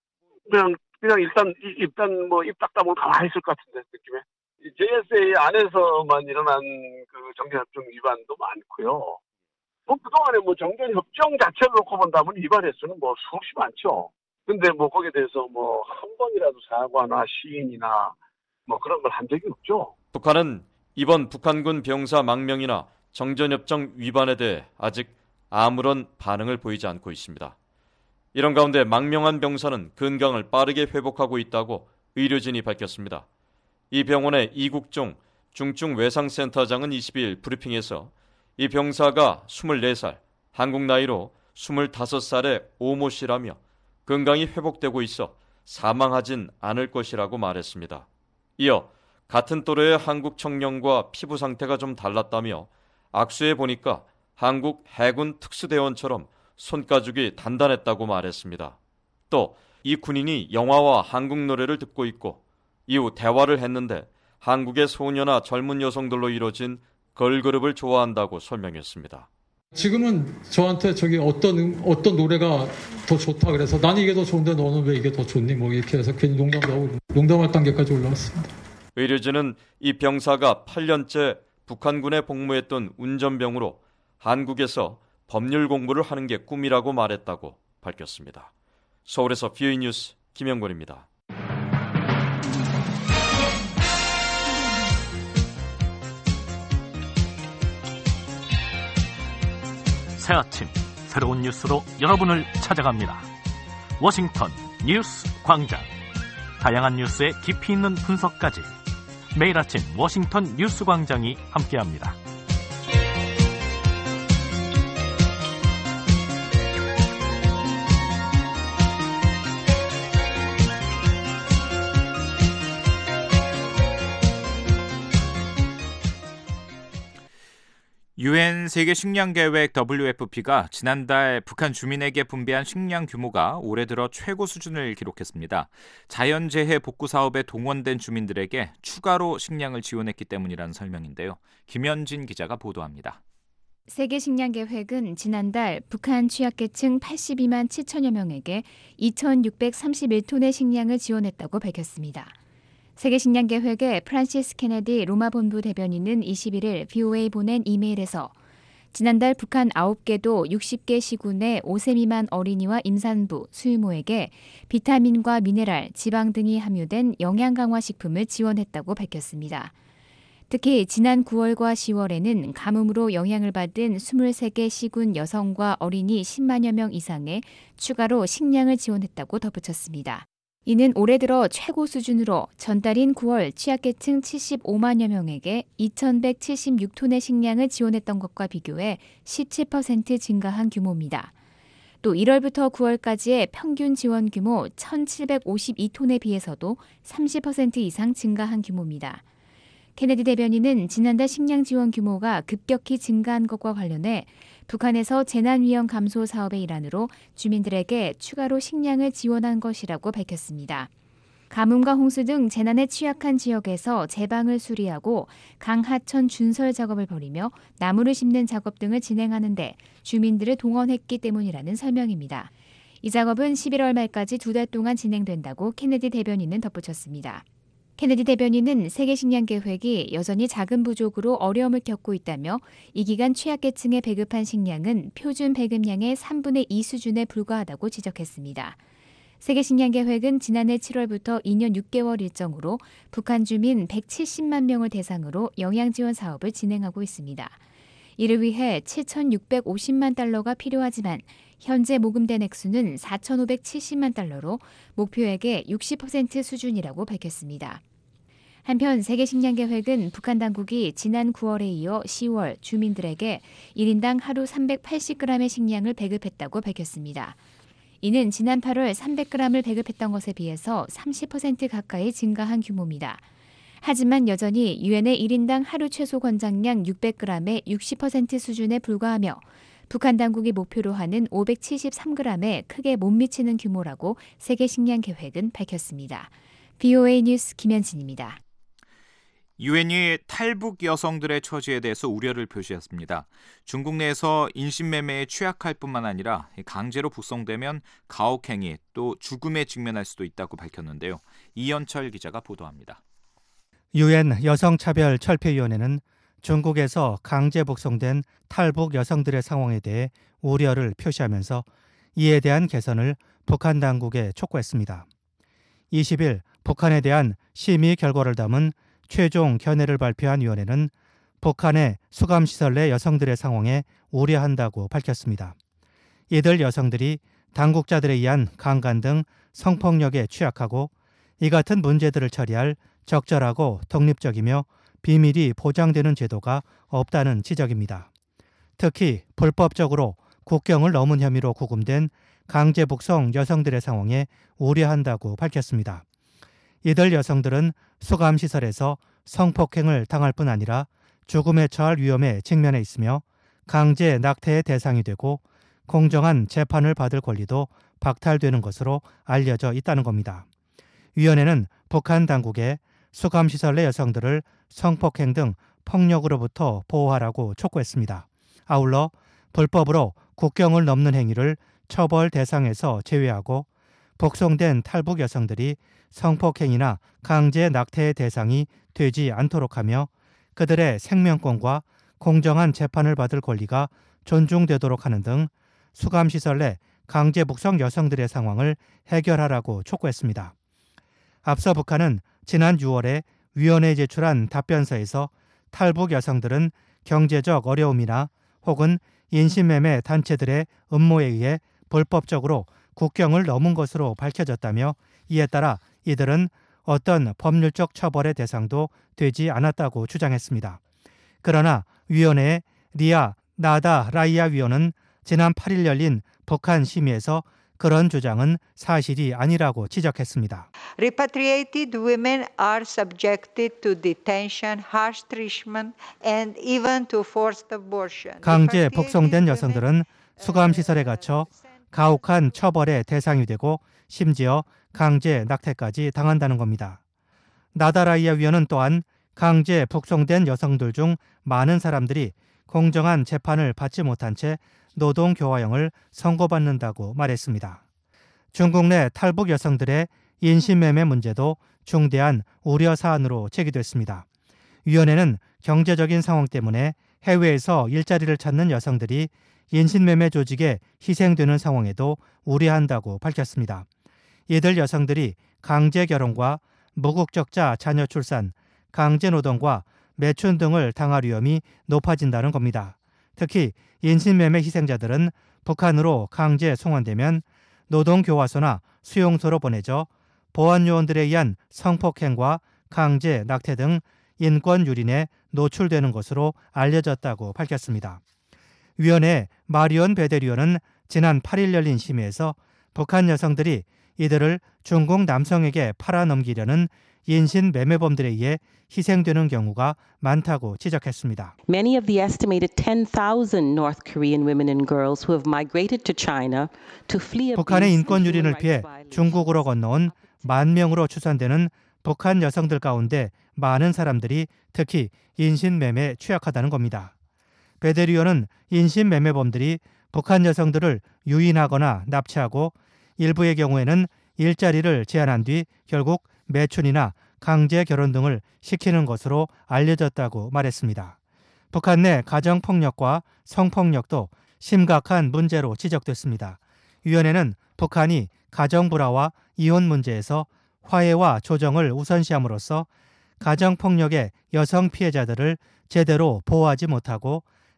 그냥 그냥 일단 일단 뭐 입 닦다 보면 가만히 있을 것 같은데 느낌에. 제이에스에이 안에서만 일어난 그 정전협정 위반도 많고요. 뭐 그동안에 뭐 정전협정 자체를 놓고 본다면 위반 횟수는 뭐 수없이 많죠. 근데 뭐 거기에 대해서 뭐 한 번이라도 사과나 시인이나 뭐 그런 걸 한 적이 없죠. 북한은 이번 북한군 병사 망명이나 정전협정 위반에 대해 아직 아무런 반응을 보이지 않고 있습니다. 이런 가운데 망명한 병사는 건강을 빠르게 회복하고 있다고 의료진이 밝혔습니다. 이 병원의 이국종 중증외상센터장은 이십일 브리핑에서 이 병사가 스물네 살, 한국 나이로 스물다섯 살의 오모 씨라며 건강이 회복되고 있어 사망하진 않을 것이라고 말했습니다. 이어 같은 또래의 한국 청년과 피부 상태가 좀 달랐다며 악수해 보니까 한국 해군 특수대원처럼 손가죽이 단단했다고 말했습니다. 또 이 군인이 영화와 한국 노래를 듣고 있고 이후 대화를 했는데 한국의 소녀나 젊은 여성들로 이루어진 걸그룹을 좋아한다고 설명했습니다. 지금은 저한테 저기 어떤 어떤 노래가 더 좋다 그래서 나는 이게 더 좋은데 너는 왜 이게 더 좋니? 뭐 이렇게 해서 괜히 농담도 하고 농담할 단계까지 올라왔습니다. 의료진은 이 병사가 팔 년째 북한군에 복무했던 운전병으로 한국에서 법률 공부를 하는 게 꿈이라고 말했다고 밝혔습니다. 서울에서 브이오에이 뉴스 김영권입니다. 새 아침 새로운 뉴스로 여러분을 찾아갑니다. 워싱턴 뉴스 광장. 다양한 뉴스의 깊이 있는 분석까지 매일 아침 워싱턴 뉴스 광장이 함께합니다. 유엔 세계 식량 계획 더블유에프피가 지난달 북한 주민에게 분배한 식량 규모가 올해 들어 최고 수준을 기록했습니다. 자연재해 복구 사업에 동원된 주민들에게 추가로 식량을 지원했기 때문이라는 설명인데요. 김현진 기자가 보도합니다. 세계 식량 계획은 지난달 북한 취약계층 팔십이만 칠천여 명에게 이천육백삼십일 톤의 식량을 지원했다고 밝혔습니다. 세계식량계획의 프란시스 케네디 로마 본부 대변인은 이십일일 브이오에이 보낸 이메일에서 지난달 북한 아홉 개도 육십 개 시군의 오 세 미만 어린이와 임산부, 수유모에게 비타민과 미네랄, 지방 등이 함유된 영양 강화 식품을 지원했다고 밝혔습니다. 특히 지난 구월과 시월에는 가뭄으로 영향을 받은 스물세 개 시군 여성과 어린이 십만여 명 이상에 추가로 식량을 지원했다고 덧붙였습니다. 이는 올해 들어 최고 수준으로 전달인 구월 취약계층 칠십오만여 명에게 이천백칠십육 톤의 식량을 지원했던 것과 비교해 십칠 퍼센트 증가한 규모입니다. 또 일월부터 구월까지의 평균 지원 규모 천칠백오십이 톤에 비해서도 삼십 퍼센트 이상 증가한 규모입니다. 케네디 대변인은 지난달 식량 지원 규모가 급격히 증가한 것과 관련해 북한에서 재난위험 감소 사업의 일환으로 주민들에게 추가로 식량을 지원한 것이라고 밝혔습니다. 가뭄과 홍수 등 재난에 취약한 지역에서 제방을 수리하고 강하천 준설 작업을 벌이며 나무를 심는 작업 등을 진행하는 데 주민들을 동원했기 때문이라는 설명입니다. 이 작업은 십일월 말까지 두 달 동안 진행된다고 케네디 대변인은 덧붙였습니다. 케네디 대변인은 세계식량계획이 여전히 작은 부족으로 어려움을 겪고 있다며 이 기간 취약계층에 배급한 식량은 표준 배급량의 삼분의 이 수준에 불과하다고 지적했습니다. 세계식량계획은 지난해 칠월부터 이 년 육 개월 일정으로 북한 주민 백칠십만 명을 대상으로 영양지원 사업을 진행하고 있습니다. 이를 위해 칠천육백오십만 달러가 필요하지만 현재 모금된 액수는 사천오백칠십만 달러로 목표액의 육십 퍼센트 수준이라고 밝혔습니다. 한편 세계식량계획은 북한 당국이 지난 구월에 이어 시월 주민들에게 일 인당 하루 삼백팔십 그램의 식량을 배급했다고 밝혔습니다. 이는 지난 팔월 삼백 그램을 배급했던 것에 비해서 삼십 퍼센트 가까이 증가한 규모입니다. 하지만 여전히 유엔의 일 인당 하루 최소 권장량 육백 그램의 육십 퍼센트 수준에 불과하며 북한 당국이 목표로 하는 오백칠십삼 그램에 크게 못 미치는 규모라고 세계식량계획은 밝혔습니다. 브이오에이 뉴스 김현진입니다. 유엔이 탈북 여성들의 처지에 대해서 우려를 표시했습니다. 중국 내에서 인신매매에 취약할 뿐만 아니라 강제로 북송되면 가혹행위 또 죽음에 직면할 수도 있다고 밝혔는데요. 이현철 기자가 보도합니다. 유엔 여성차별철폐위원회는 중국에서 강제 북송된 탈북 여성들의 상황에 대해 우려를 표시하면서 이에 대한 개선을 북한 당국에 촉구했습니다. 이십 일 북한에 대한 심의 결과를 담은 최종 견해를 발표한 위원회는 북한의 수감시설 내 여성들의 상황에 우려한다고 밝혔습니다. 이들 여성들이 당국자들에 의한 강간 등 성폭력에 취약하고 이 같은 문제들을 처리할 적절하고 독립적이며 비밀이 보장되는 제도가 없다는 지적입니다. 특히 불법적으로 국경을 넘은 혐의로 구금된 강제 북송 여성들의 상황에 우려한다고 밝혔습니다. 이들 여성들은 수감시설에서 성폭행을 당할 뿐 아니라 죽음에 처할 위험에 직면해 있으며 강제 낙태의 대상이 되고 공정한 재판을 받을 권리도 박탈되는 것으로 알려져 있다는 겁니다. 위원회는 북한 당국에 수감시설 내 여성들을 성폭행 등 폭력으로부터 보호하라고 촉구했습니다. 아울러 불법으로 국경을 넘는 행위를 처벌 대상에서 제외하고 북송된 탈북 여성들이 성폭행이나 강제 낙태의 대상이 되지 않도록 하며 그들의 생명권과 공정한 재판을 받을 권리가 존중되도록 하는 등 수감시설 내 강제 북송 여성들의 상황을 해결하라고 촉구했습니다. 앞서 북한은 지난 유월에 위원회에 제출한 답변서에서 탈북 여성들은 경제적 어려움이나 혹은 인신매매 단체들의 음모에 의해 불법적으로 국경을 넘은 것으로 밝혀졌다며 이에 따라 이들은 어떤 법률적 처벌의 대상도 되지 않았다고 주장했습니다. 그러나 위원회의 리아 나다 라이아 위원은 지난 팔 일 열린 북한 심의에서 그런 주장은 사실이 아니라고 지적했습니다. Repatriated women are subjected to detention, harsh treatment, and even to forced abortion. 강제 북송된 여성들은 수감시설에 갇혀 가혹한 처벌의 대상이 되고 심지어 강제 낙태까지 당한다는 겁니다. 나다라이아 위원은 또한 강제 북송된 여성들 중 많은 사람들이 공정한 재판을 받지 못한 채 노동교화형을 선고받는다고 말했습니다. 중국 내 탈북 여성들의 인신매매 문제도 중대한 우려 사안으로 제기됐습니다. 위원회는 경제적인 상황 때문에 해외에서 일자리를 찾는 여성들이 인신매매 조직에 희생되는 상황에도 우려한다고 밝혔습니다. 이들 여성들이 강제 결혼과 무국적자 자녀 출산, 강제 노동과 매춘 등을 당할 위험이 높아진다는 겁니다. 특히 인신매매 희생자들은 북한으로 강제 송환되면 노동교화소나 수용소로 보내져 보안요원들에 의한 성폭행과 강제 낙태 등 인권 유린에 노출되는 것으로 알려졌다고 밝혔습니다. 위원회 마리온 베데리오는 지난 팔 일 열린 심의에서 북한 여성들이 이들을 중국 남성에게 팔아넘기려는 인신매매범들에 의해 희생되는 경우가 많다고 지적했습니다. Many of the estimated ten thousand North Korean women and girls who have migrated to China to flee 북한의 인권 유린을 피해 중국으로 건너온 만 명으로 추산되는 북한 여성들 가운데 많은 사람들이 특히 인신매매에 취약하다는 겁니다. 베데리오는 인신매매범들이 북한 여성들을 유인하거나 납치하고 일부의 경우에는 일자리를 제한한 뒤 결국 매춘이나 강제 결혼 등을 시키는 것으로 알려졌다고 말했습니다. 북한 내 가정폭력과 성폭력도 심각한 문제로 지적됐습니다. 위원회는 북한이 가정불화와 이혼 문제에서 화해와 조정을 우선시함으로써 가정폭력의 여성 피해자들을 제대로 보호하지 못하고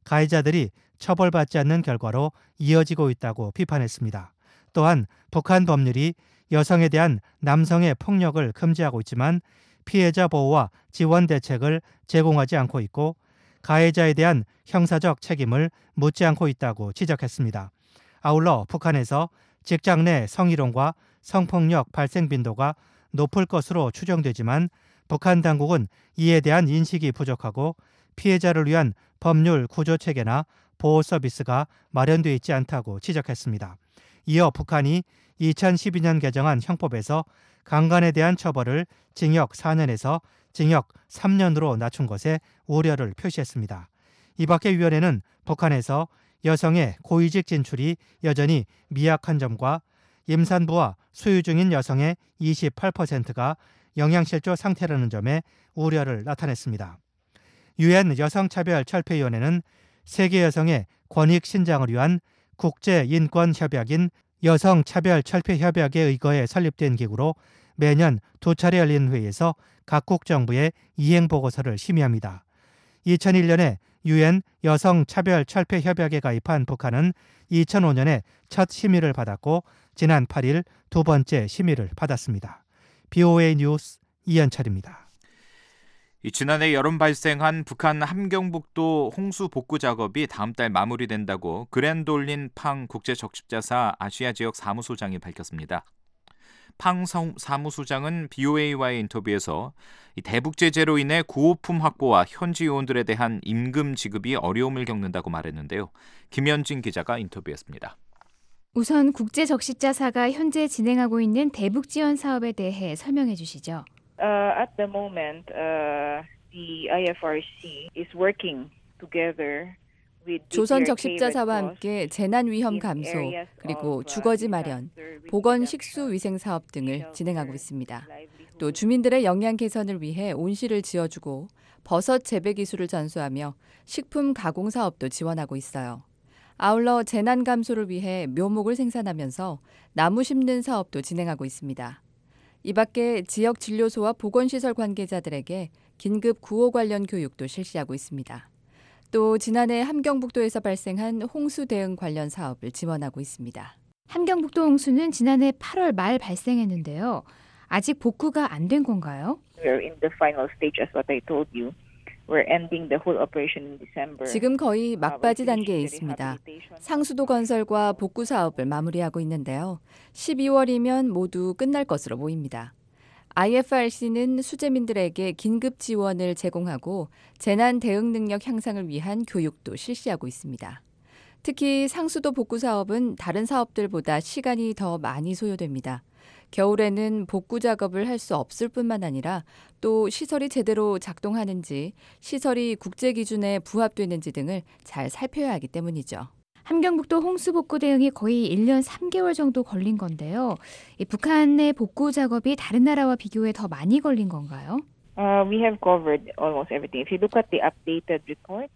가해자들이 처벌받지 않는 결과로 이어지고 있다고 비판했습니다. 또한 북한 법률이 여성에 대한 남성의 폭력을 금지하고 있지만 피해자 보호와 지원 대책을 제공하지 않고 있고 가해자에 대한 형사적 책임을 묻지 않고 있다고 지적했습니다. 아울러 북한에서 직장 내 성희롱과 성폭력 발생 빈도가 높을 것으로 추정되지만 북한 당국은 이에 대한 인식이 부족하고 피해자를 위한 법률 구조체계나 보호 서비스가 마련되어 있지 않다고 지적했습니다. 이어 북한이 이천십이 년 개정한 형법에서 강간에 대한 처벌을 징역 사 년에서 징역 삼 년으로 낮춘 것에 우려를 표시했습니다. 이 밖에 위원회는 북한에서 여성의 고위직 진출이 여전히 미약한 점과 임산부와 수유 중인 여성의 이십팔 퍼센트가 영양실조 상태라는 점에 우려를 나타냈습니다. 유엔 여성차별철폐위원회는 세계 여성의 권익 신장을 위한 국제인권협약인 여성차별철폐협약에 의거해 설립된 기구로 매년 두 차례 열리는 회의에서 각국 정부의 이행보고서를 심의합니다. 이천일 년에 유엔 여성차별철폐협약에 가입한 북한은 이천오 년에 첫 심의를 받았고 지난 팔 일 두 번째 심의를 받았습니다. 비오에이 뉴스 이현철입니다. 지난해 여름 발생한 북한 함경북도 홍수 복구 작업이 다음 달 마무리된다고 그랜돌린 팡 국제적십자사 아시아 지역 사무소장이 밝혔습니다. 팡 사무소장은 비오에이와의 인터뷰에서 대북 제재로 인해 구호품 확보와 현지 요원들에 대한 임금 지급이 어려움을 겪는다고 말했는데요. 김현진 기자가 인터뷰했습니다. 우선 국제적십자사가 현재 진행하고 있는 대북 지원 사업에 대해 설명해 주시죠. Uh, at the moment, uh, the 아이에프알씨 is working together with 조선 적십자사와 함께 재난 위험 감소, 그리고 주거지 마련, 보건 식수 위생 사업 등을 진행하고 있습니다. 또 주민들의 영양 개선을 위해 온실을 지어주고 버섯 재배 기술을 전수하며 식품 가공 사업도 지원하고 있어요. 아울러 재난 감소를 위해 묘목을 생산하면서 나무 심는 사업도 진행하고 있습니다. 이 밖에 지역 진료소와 보건시설 관계자들에게 긴급 구호 관련 교육도 실시하고 있습니다. 또 지난해 함경북도에서 발생한 홍수 대응 관련 사업을 지원하고 있습니다. 함경북도 홍수는 지난해 팔월 말 발생했는데요. 아직 복구가 안 된 건가요? We're in the final stage as what I told you. We're ending the whole operation in December. 지금 거의 막바지 단계에 있습니다. 상수도 건설과 복구 사업을 마무리하고 있는데요. 십이월이면 모두 끝날 것으로 보입니다. 아이에프알씨는 수재민들에게 긴급 지원을 제공하고 재난 대응 능력 향상을 위한 교육도 실시하고 있습니다. 특히 상수도 복구 사업은 다른 사업들보다 시간이 더 많이 소요됩니다. 겨울에는 복구 작업을 할 수 없을 뿐만 아니라 또 시설이 제대로 작동하는지, 시설이 국제 기준에 부합되는지 등을 잘 살펴야 하기 때문이죠. 함경북도 홍수 복구 대응이 거의 일 년 삼 개월 정도 걸린 건데요. 이 북한의 복구 작업이 다른 나라와 비교해 더 많이 걸린 건가요? Uh, we have covered almost everything. If you look at the updated report,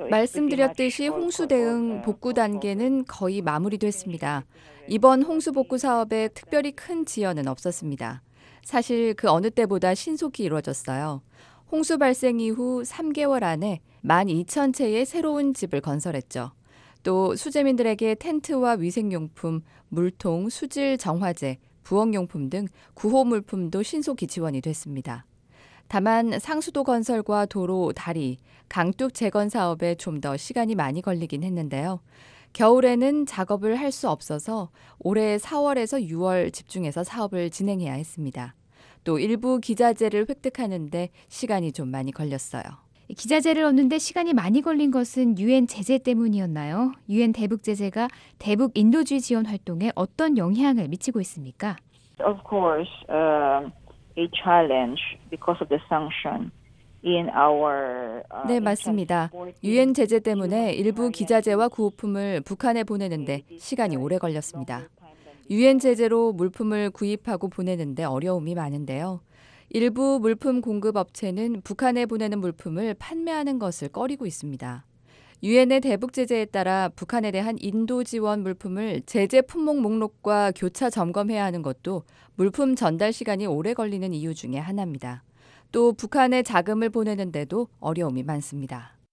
말씀드렸듯이 홍수 대응 복구 단계는 거의 마무리됐습니다. 이번 홍수 복구 사업에 특별히 큰 지연은 없었습니다. 사실 그 어느 때보다 신속히 이루어졌어요. 홍수 발생 이후 삼 개월 안에 만 이천 채의 새로운 집을 건설했죠. 또 수재민들에게 텐트와 위생용품, 물통, 수질 정화제, 부엌용품 등 구호 물품도 신속히 지원이 됐습니다. 다만 상수도 건설과 도로, 다리, 강둑 재건 사업에 좀 더 시간이 많이 걸리긴 했는데요. 겨울에는 작업을 할 수 없어서 올해 사월에서 유월 집중해서 사업을 진행해야 했습니다. 또 일부 기자재를 획득하는 데 시간이 좀 많이 걸렸어요. 기자재를 얻는데 시간이 많이 걸린 것은 유엔 제재 때문이었나요? 유엔 대북 제재가 대북 인도주의 지원 활동에 어떤 영향을 미치고 있습니까? Of course, uh, a challenge because of the sanction. In our, uh, 네, 맞습니다. 유엔 제재 때문에 일부 기자재와 구호품을 북한에 보내는데 시간이 오래 걸렸습니다. 유엔 제재로 물품을 구입하고 보내는데 어려움이 많은데요. 일부 물품 공급 업체는 북한에 보내는 물품을 판매하는 것을 꺼리고 있습니다. 유엔의 대북 제재에 따라 북한에 대한 인도 지원 물품을 제재 품목 목록과 교차 점검해야 하는 것도 물품 전달 시간이 오래 걸리는 이유 중에 하나입니다. 또 북한에 자금을 보내는데도 어려움이 많습니다.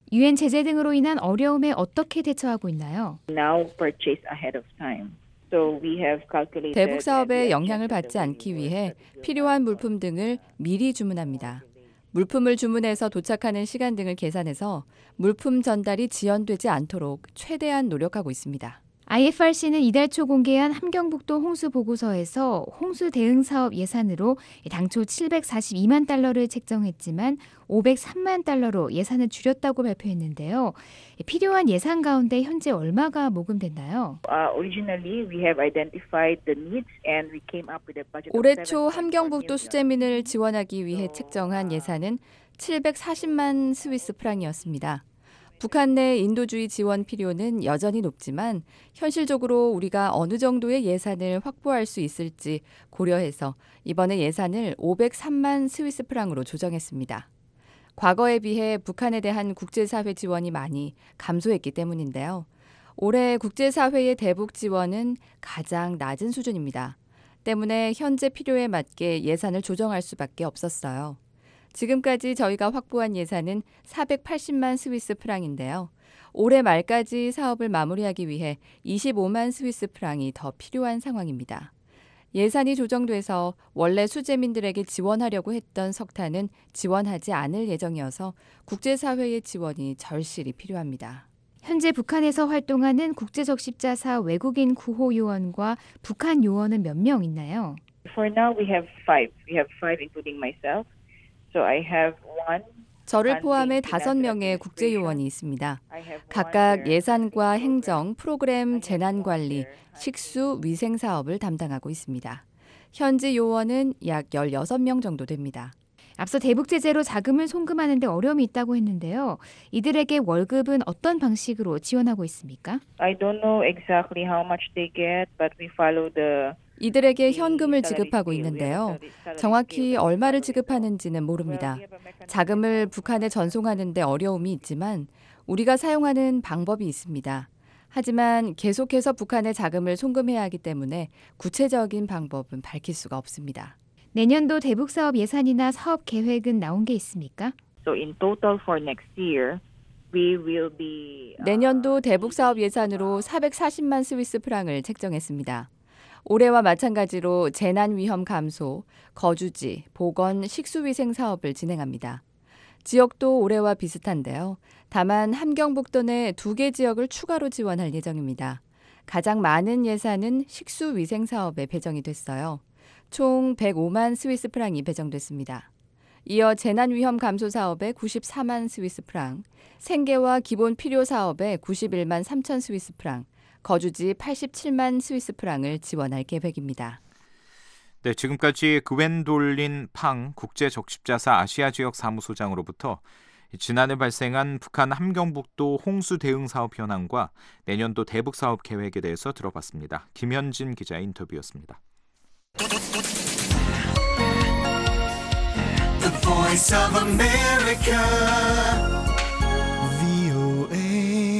유엔 제재 등으로 인한 어려움에 어떻게 대처하고 있나요? Now purchase ahead of time. So we have calculated 대북 사업에 영향을 받지 않기 위해 필요한 물품 등을 미리 주문합니다. 물품을 주문해서 도착하는 시간 등을 계산해서 물품 전달이 지연되지 않도록 최대한 노력하고 있습니다. 아이에프알씨는 이달 초 공개한 함경북도 홍수 보고서에서 홍수 대응 사업 예산으로 당초 칠백사십이만 달러를 책정했지만 오백삼만 달러로 예산을 줄였다고 발표했는데요. 필요한 예산 가운데 현재 얼마가 모금됐나요? Uh, originally we have identified the needs and we came up with a budget. 올해 초 함경북도 수재민을 지원하기 위해 책정한 예산은 칠백사십만 스위스 프랑이었습니다. 북한 내 인도주의 지원 필요는 여전히 높지만 현실적으로 우리가 어느 정도의 예산을 확보할 수 있을지 고려해서 이번에 예산을 오백삼만 스위스 프랑으로 조정했습니다. 과거에 비해 북한에 대한 국제사회 지원이 많이 감소했기 때문인데요. 올해 국제사회의 대북 지원은 가장 낮은 수준입니다. 때문에 현재 필요에 맞게 예산을 조정할 수밖에 없었어요. 지금까지 저희가 확보한 예산은 사백팔십만 스위스 프랑인데요. 올해 말까지 사업을 마무리하기 위해 이십오만 스위스 프랑이 더 필요한 상황입니다. 예산이 조정돼서 원래 수재민들에게 지원하려고 했던 석탄은 지원하지 않을 예정이어서 국제사회의 지원이 절실히 필요합니다. 현재 북한에서 활동하는 국제적십자사 외국인 구호 요원과 북한 요원은 몇 명 있나요? For now we have five. We have five including myself. So I have one. 저를 포함해 다섯 명의 국제요원이 있습니다. 각각 예산과 행정, 프로그램, 재난관리, 식수, 위생 사업을 담당하고 있습니다. 현지 요원은 약 열여섯 명 정도 됩니다. 앞서 대북 제재로 자금을 송금하는 데 어려움이 있다고 했는데요. 이들에게 월급은 어떤 방식으로 지원하고 있습니까? I don't know exactly how much they get, but we follow the 이들에게 현금을 지급하고 있는데요. 정확히 얼마를 지급하는지는 모릅니다. 자금을 북한에 전송하는 데 어려움이 있지만 우리가 사용하는 방법이 있습니다. 하지만 계속해서 북한에 자금을 송금해야 하기 때문에 구체적인 방법은 밝힐 수가 없습니다. 내년도 대북 사업 예산이나 사업 계획은 나온 게 있습니까? So in total for next year, we will be 내년도 대북 사업 예산으로 사백사십만 스위스 프랑을 책정했습니다. 올해와 마찬가지로 재난 위험 감소, 거주지, 보건, 식수위생 사업을 진행합니다. 지역도 올해와 비슷한데요. 다만 함경북도 내 두 개 지역을 추가로 지원할 예정입니다. 가장 많은 예산은 식수위생 사업에 배정이 됐어요. 총 백오만 스위스 프랑이 배정됐습니다. 이어 재난위험 감소 사업에 구십사만 스위스 프랑, 생계와 기본 필요 사업에 구십일만 삼천 스위스 프랑, 거주지 팔십칠만 스위스 프랑을 지원할 계획입니다. 네, 지금까지 그웬돌린 팡 국제적십자사 아시아 지역 사무소장으로부터 지난해 발생한 북한 함경북도 홍수 대응 사업 현황과 내년도 대북 사업 계획에 대해서 들어봤습니다. 김현진 기자의 인터뷰였습니다. The Voice of America, 브이오에이.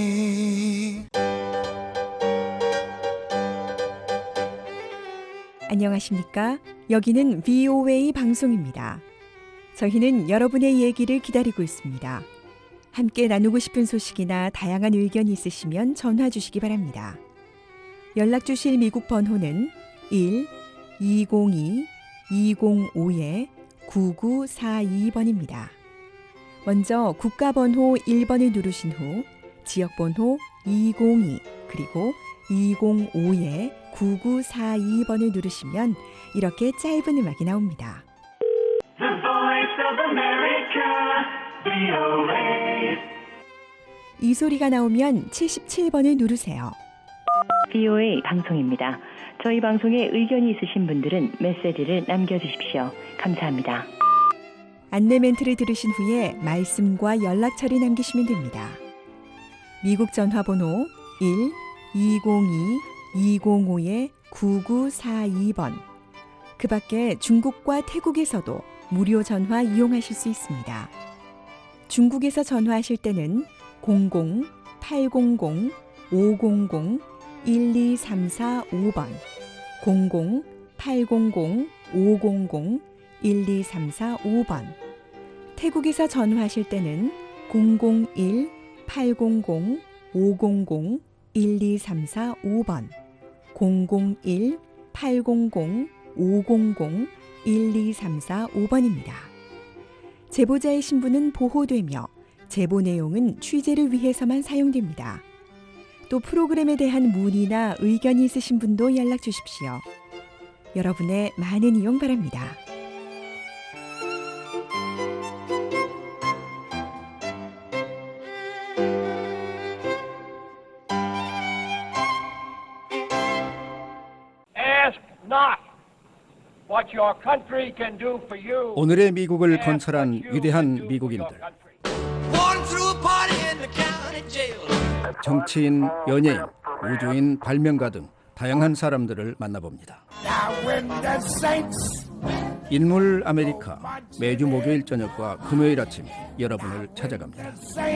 안녕하십니까? 여기는 브이오에이 방송입니다. 저희는 여러분의 얘기를 기다리고 있습니다. 함께 나누고 싶은 소식이나 다양한 의견이 있으시면 전화 주시기 바랍니다. 연락 주실 미국 번호는 일 이공이 이공오 구구사이 번입니다. 먼저 국가번호 일 번을 누르신 후 지역번호 이공이 그리고 이공오 구구사이 번을 누르시면 이렇게 짧은 음악이 나옵니다. The Voice of America, 브이오에이. 이 소리가 나오면 칠십칠 번을 누르세요. 브이오에이 방송입니다. 저희 방송에 의견이 있으신 분들은 메시지를 남겨주십시오. 감사합니다. 안내 멘트를 들으신 후에 말씀과 연락처를 남기시면 됩니다. 미국 전화번호 일 이공이 이공오 구구사이 번. 그 밖에 중국과 태국에서도 무료 전화 이용하실 수 있습니다. 중국에서 전화하실 때는 공공 팔공공 오공공 일이삼사오 번, 공공 팔공공 오공공 일이삼사오 번. 태국에서 전화하실 때는 공공일 팔공공 오공공 일이삼사오 번 공공일 팔공공 오공공 일이삼사오 번입니다. 제보자의 신분은 보호되며 제보 내용은 취재를 위해서만 사용됩니다. 또 프로그램에 대한 문의나 의견이 있으신 분도 연락 주십시오. 여러분의 많은 이용 바랍니다. Ask not what your country can do for you. 오늘의 미국을 건설한 위대한 미국인들, 정치인, 연예인, 우주인, 발명가 등 다양한 사람들을 만나봅니다. 인물 아메리카, 매주 목요일 저녁과 금요일 아침 여러분을 찾아갑니다.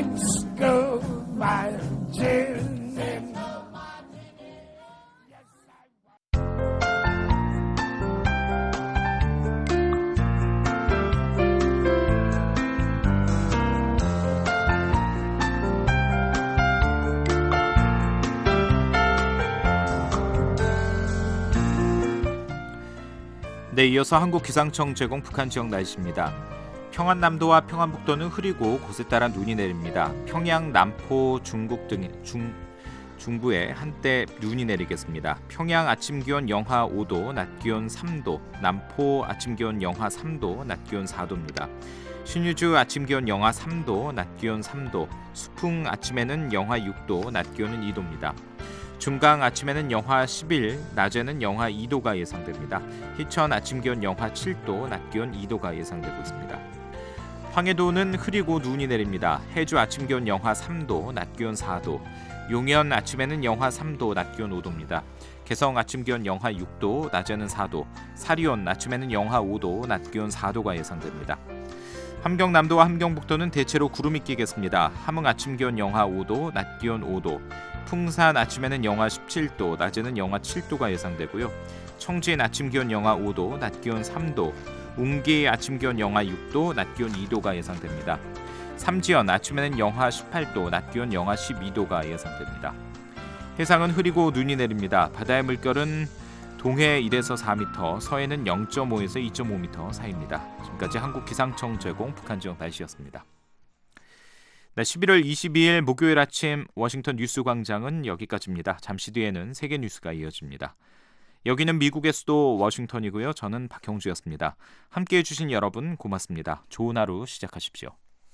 네, 이어서 한국기상청 제공 북한 지역 날씨입니다. 평안남도와 평안북도는 흐리고 곳에 따라 눈이 내립니다. 평양, 남포, 중국 등 중, 중부에 한때 눈이 내리겠습니다. 평양 아침 기온 영하 오 도, 낮 기온 삼 도, 남포 아침 기온 영하 삼 도, 낮 기온 사 도입니다. 신유주 아침 기온 영하 삼 도, 낮 기온 삼 도, 수풍 아침에는 영하 육 도, 낮 기온은 이 도입니다. 중강 아침에는 영하 십일, 낮에는 영하 이 도가 예상됩니다. 희천 아침 기온 영하 칠 도, 낮 기온 이 도가 예상되고 있습니다. 황해도는 흐리고 눈이 내립니다. 해주 아침 기온 영하 삼 도, 낮 기온 사 도, 용현 아침에는 영하 삼 도, 낮 기온 오 도입니다. 개성 아침 기온 영하 육 도, 낮에는 사 도, 사리온 아침에는 영하 오 도, 낮 기온 사 도가 예상됩니다. 함경남도와 함경북도는 대체로 구름이 끼겠습니다. 함흥 아침 기온 영하 오 도, 낮 기온 오 도, 풍산 아침에는 영하 십칠 도, 낮에는 영하 칠 도가 예상되고요. 청진 아침 기온 영하 오 도, 낮 기온 삼 도, 웅기 아침 기온 영하 육 도, 낮 기온 이 도가 예상됩니다. 삼지연 아침에는 영하 십팔 도, 낮 기온 영하 십이 도가 예상됩니다. 해상은 흐리고 눈이 내립니다. 바다의 물결은 동해 일에서 사 미터, 서해는 영 점 오에서 이 점 오 미터 사이입니다. 지금까지 한국기상청 제공 북한 지역 날씨였습니다. 네, 십일월 이십이일 목요일 아침 워싱턴 뉴스 광장은 여기까지입니다. 잠시 뒤에는 세계 뉴스가 이어집니다. 여기는 미국의 수도 워싱턴이고요. 저는 박형주였습니다. 함께해 주신 여러분 고맙습니다. 좋은 하루 시작하십시오.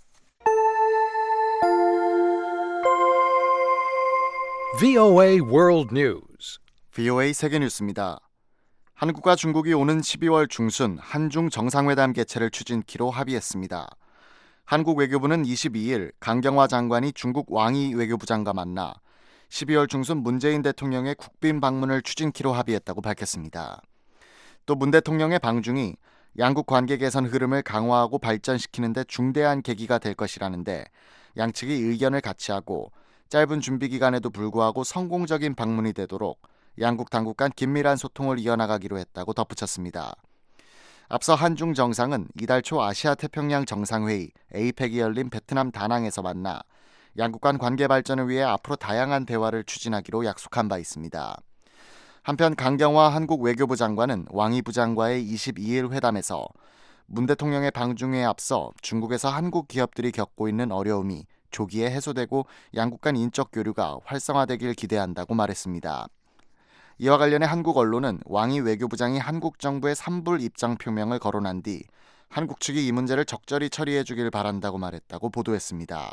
브이오에이 World News. 브이오에이 세계 뉴스입니다. 한국과 중국이 오는 십이월 중순 한중 정상회담 개최를 추진키로 합의했습니다. 한국 외교부는 이십이일 강경화 장관이 중국 왕이 외교부장과 만나 십이월 중순 문재인 대통령의 국빈 방문을 추진키로 합의했다고 밝혔습니다. 또 문 대통령의 방중이 양국 관계 개선 흐름을 강화하고 발전시키는 데 중대한 계기가 될 것이라는데 양측이 의견을 같이 하고 짧은 준비 기간에도 불구하고 성공적인 방문이 되도록 양국 당국 간 긴밀한 소통을 이어나가기로 했다고 덧붙였습니다. 앞서 한중 정상은 이달 초 아시아 태평양 정상회의 에이펙이 열린 베트남 다낭에서 만나 양국 간 관계 발전을 위해 앞으로 다양한 대화를 추진하기로 약속한 바 있습니다. 한편 강경화 한국 외교부 장관은 왕이 부장과의 이십이일 회담에서 문 대통령의 방중에 앞서 중국에서 한국 기업들이 겪고 있는 어려움이 조기에 해소되고 양국 간 인적 교류가 활성화되길 기대한다고 말했습니다. 이와 관련해 한국 언론은 왕이 외교부장이 한국 정부의 산불 입장 표명을 거론한 뒤 한국 측이 이 문제를 적절히 처리해 주길 바란다고 말했다고 보도했습니다.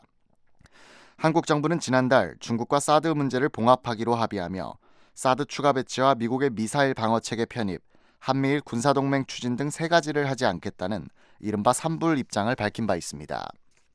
한국 정부는 지난달 중국과 사드 문제를 봉합하기로 합의하며 사드 추가 배치와 미국의 미사일 방어체계 편입, 한미일 군사동맹 추진 등 세 가지를 하지 않겠다는 이른바 산불 입장을 밝힌 바 있습니다.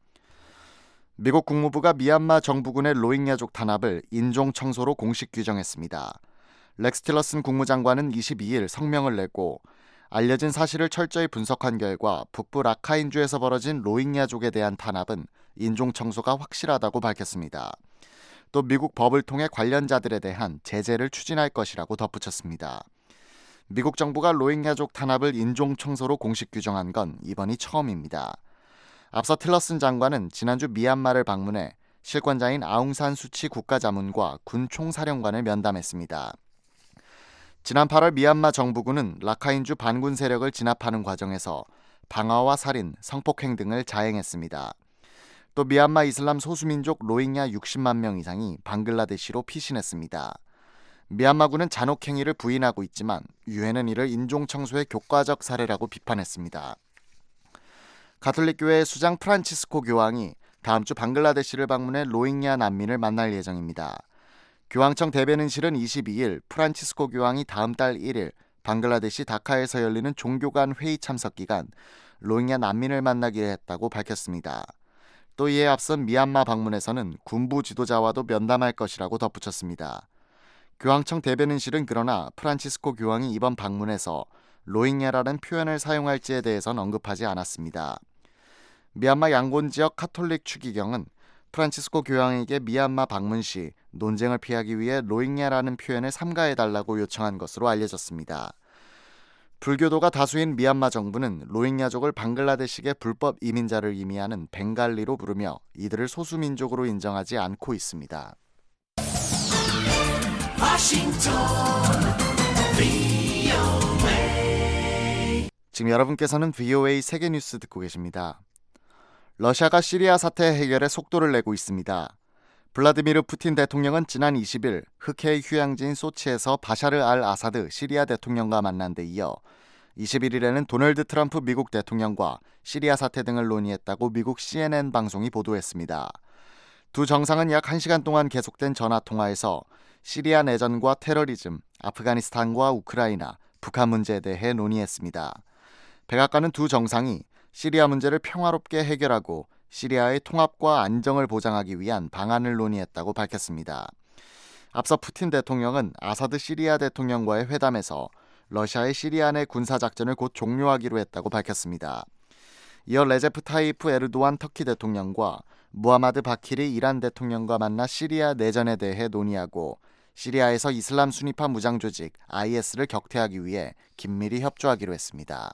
미국 국무부가 미얀마 정부군의 로힝야족 탄압을 인종 청소로 공식 규정했습니다. 렉스 틸러슨 국무장관은 이십이일 성명을 내고 알려진 사실을 철저히 분석한 결과 북부 라카인주에서 벌어진 로힝야족에 대한 탄압은 인종 청소가 확실하다고 밝혔습니다. 또 미국 법을 통해 관련자들에 대한 제재를 추진할 것이라고 덧붙였습니다. 미국 정부가 로힝야족 탄압을 인종 청소로 공식 규정한 건 이번이 처음입니다. 앞서 틸러슨 장관은 지난주 미얀마를 방문해 실권자인 아웅산 수치 국가자문과 군 총사령관을 면담했습니다. 지난 팔월 미얀마 정부군은 라카인주 반군 세력을 진압하는 과정에서 방화와 살인, 성폭행 등을 자행했습니다. 또 미얀마 이슬람 소수민족 로힝야 육십만 명 이상이 방글라데시로 피신했습니다. 미얀마군은 잔혹행위를 부인하고 있지만 유엔은 이를 인종청소의 교과적 사례라고 비판했습니다. 가톨릭교회 수장 프란치스코 교황이 다음 주 방글라데시를 방문해 로힝야 난민을 만날 예정입니다. 교황청 대변인실은 이십이일 프란치스코 교황이 다음 달 일일 방글라데시 다카에서 열리는 종교 간 회의 참석 기간 로힝야 난민을 만나기로 했다고 밝혔습니다. 또 이에 앞선 미얀마 방문에서는 군부 지도자와도 면담할 것이라고 덧붙였습니다. 교황청 대변인실은 그러나 프란치스코 교황이 이번 방문에서 로힝야라는 표현을 사용할지에 대해서는 언급하지 않았습니다. 미얀마 양곤 지역 카톨릭 추기경은 프란치스코 교황에게 미얀마 방문 시 논쟁을 피하기 위해 로힝야라는 표현을 삼가해달라고 요청한 것으로 알려졌습니다. 불교도가 다수인 미얀마 정부는 로힝야족을 방글라데시계 불법 이민자를 의미하는 벵갈리로 부르며 이들을 소수민족으로 인정하지 않고 있습니다. 워싱턴 브이오에이. 지금 여러분께서는 브이오에이 세계뉴스 듣고 계십니다. 러시아가 시리아 사태 해결에 속도를 내고 있습니다. 블라디미르 푸틴 대통령은 지난 이십일 흑해의 휴양지인 소치에서 바샤르 알 아사드 시리아 대통령과 만난 데 이어 이십일일에는 도널드 트럼프 미국 대통령과 시리아 사태 등을 논의했다고 미국 씨엔엔 방송이 보도했습니다. 두 정상은 약 한 시간 동안 계속된 전화통화에서 시리아 내전과 테러리즘, 아프가니스탄과 우크라이나, 북한 문제에 대해 논의했습니다. 백악관은 두 정상이 시리아 문제를 평화롭게 해결하고 시리아의 통합과 안정을 보장하기 위한 방안을 논의했다고 밝혔습니다. 앞서 푸틴 대통령은 아사드 시리아 대통령과의 회담에서 러시아의 시리아 내 군사작전을 곧 종료하기로 했다고 밝혔습니다. 이어 레제프 타이프 에르도안 터키 대통령과 무하마드 바키리 이란 대통령과 만나 시리아 내전에 대해 논의하고 시리아에서 이슬람 순위파 무장조직 아이에스를 격퇴하기 위해 긴밀히 협조하기로 했습니다.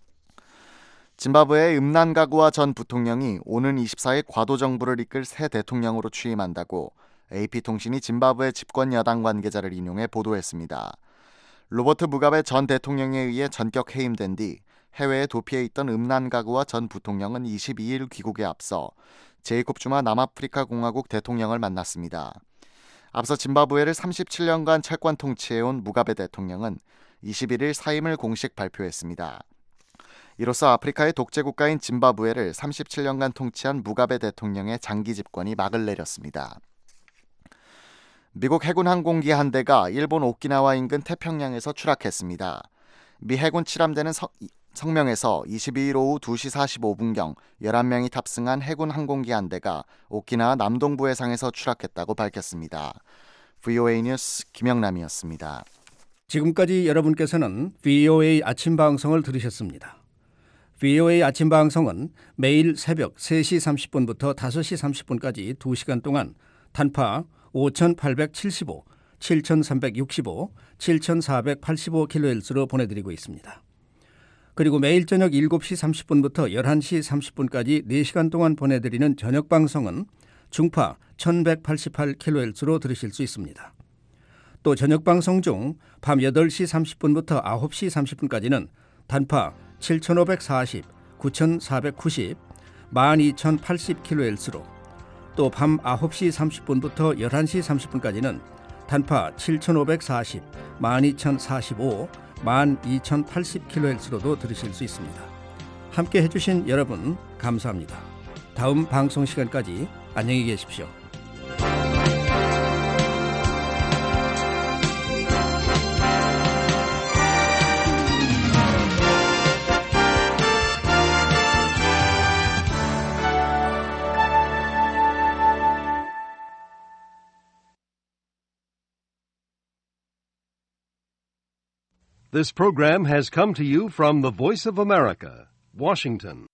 짐바브웨의 음난가구와 전 부통령이 오는 이십사일 과도정부를 이끌 새 대통령으로 취임한다고 에이피통신이 짐바브웨 집권 여당 관계자를 인용해 보도했습니다. 로버트 무가베 전 대통령에 의해 전격 해임된 뒤 해외에 도피해 있던 음난가구와 전 부통령은 이십이일 귀국에 앞서 제이콥 주마 남아프리카 공화국 대통령을 만났습니다. 앞서 짐바브웨를 삼십칠년간 채권 통치해온 무가베 대통령은 이십일일 사임을 공식 발표했습니다. 이로써 아프리카의 독재 국가인 짐바브웨를 삼십칠년간 통치한 무가베 대통령의 장기 집권이 막을 내렸습니다. 미국 해군 항공기 한 대가 일본 오키나와 인근 태평양에서 추락했습니다. 미 해군 칠함대는 서, 성명에서 이십이일 오후 두시 사십오분경 열한 명이 탑승한 해군 항공기 한 대가 오키나와 남동부 해상에서 추락했다고 밝혔습니다. 브이오에이 뉴스 김영남이었습니다. 지금까지 여러분께서는 브이오에이 아침 방송을 들으셨습니다. 브이오에이 아침 방송은 매일 새벽 세시 삼십분부터 다섯시 삼십분까지 두 시간 동안 단파 오천팔백칠십오, 칠천삼백육십오, 칠천사백팔십오 킬로헤르츠로 보내드리고 있습니다. 그리고 매일 저녁 일곱시 삼십분부터 열한시 삼십분까지 네 시간 동안 보내드리는 저녁 방송은 중파 천백팔십팔 킬로헤르츠로 들으실 수 있습니다. 또 저녁 방송 중 밤 여덟시 삼십분부터 아홉시 삼십분까지는 단파 칠천오백사십, 구천사백구십, 만 이천팔십 킬로헤르츠로 또 밤 아홉시 삼십분부터 열한시 삼십분까지는 단파 칠천오백사십, 만 이천사십오, 만 이천팔십 킬로헤르츠로도 들으실 수 있습니다. 함께 해주신 여러분 감사합니다. 다음 방송 시간까지 안녕히 계십시오. This program has come to you from the Voice of America, Washington.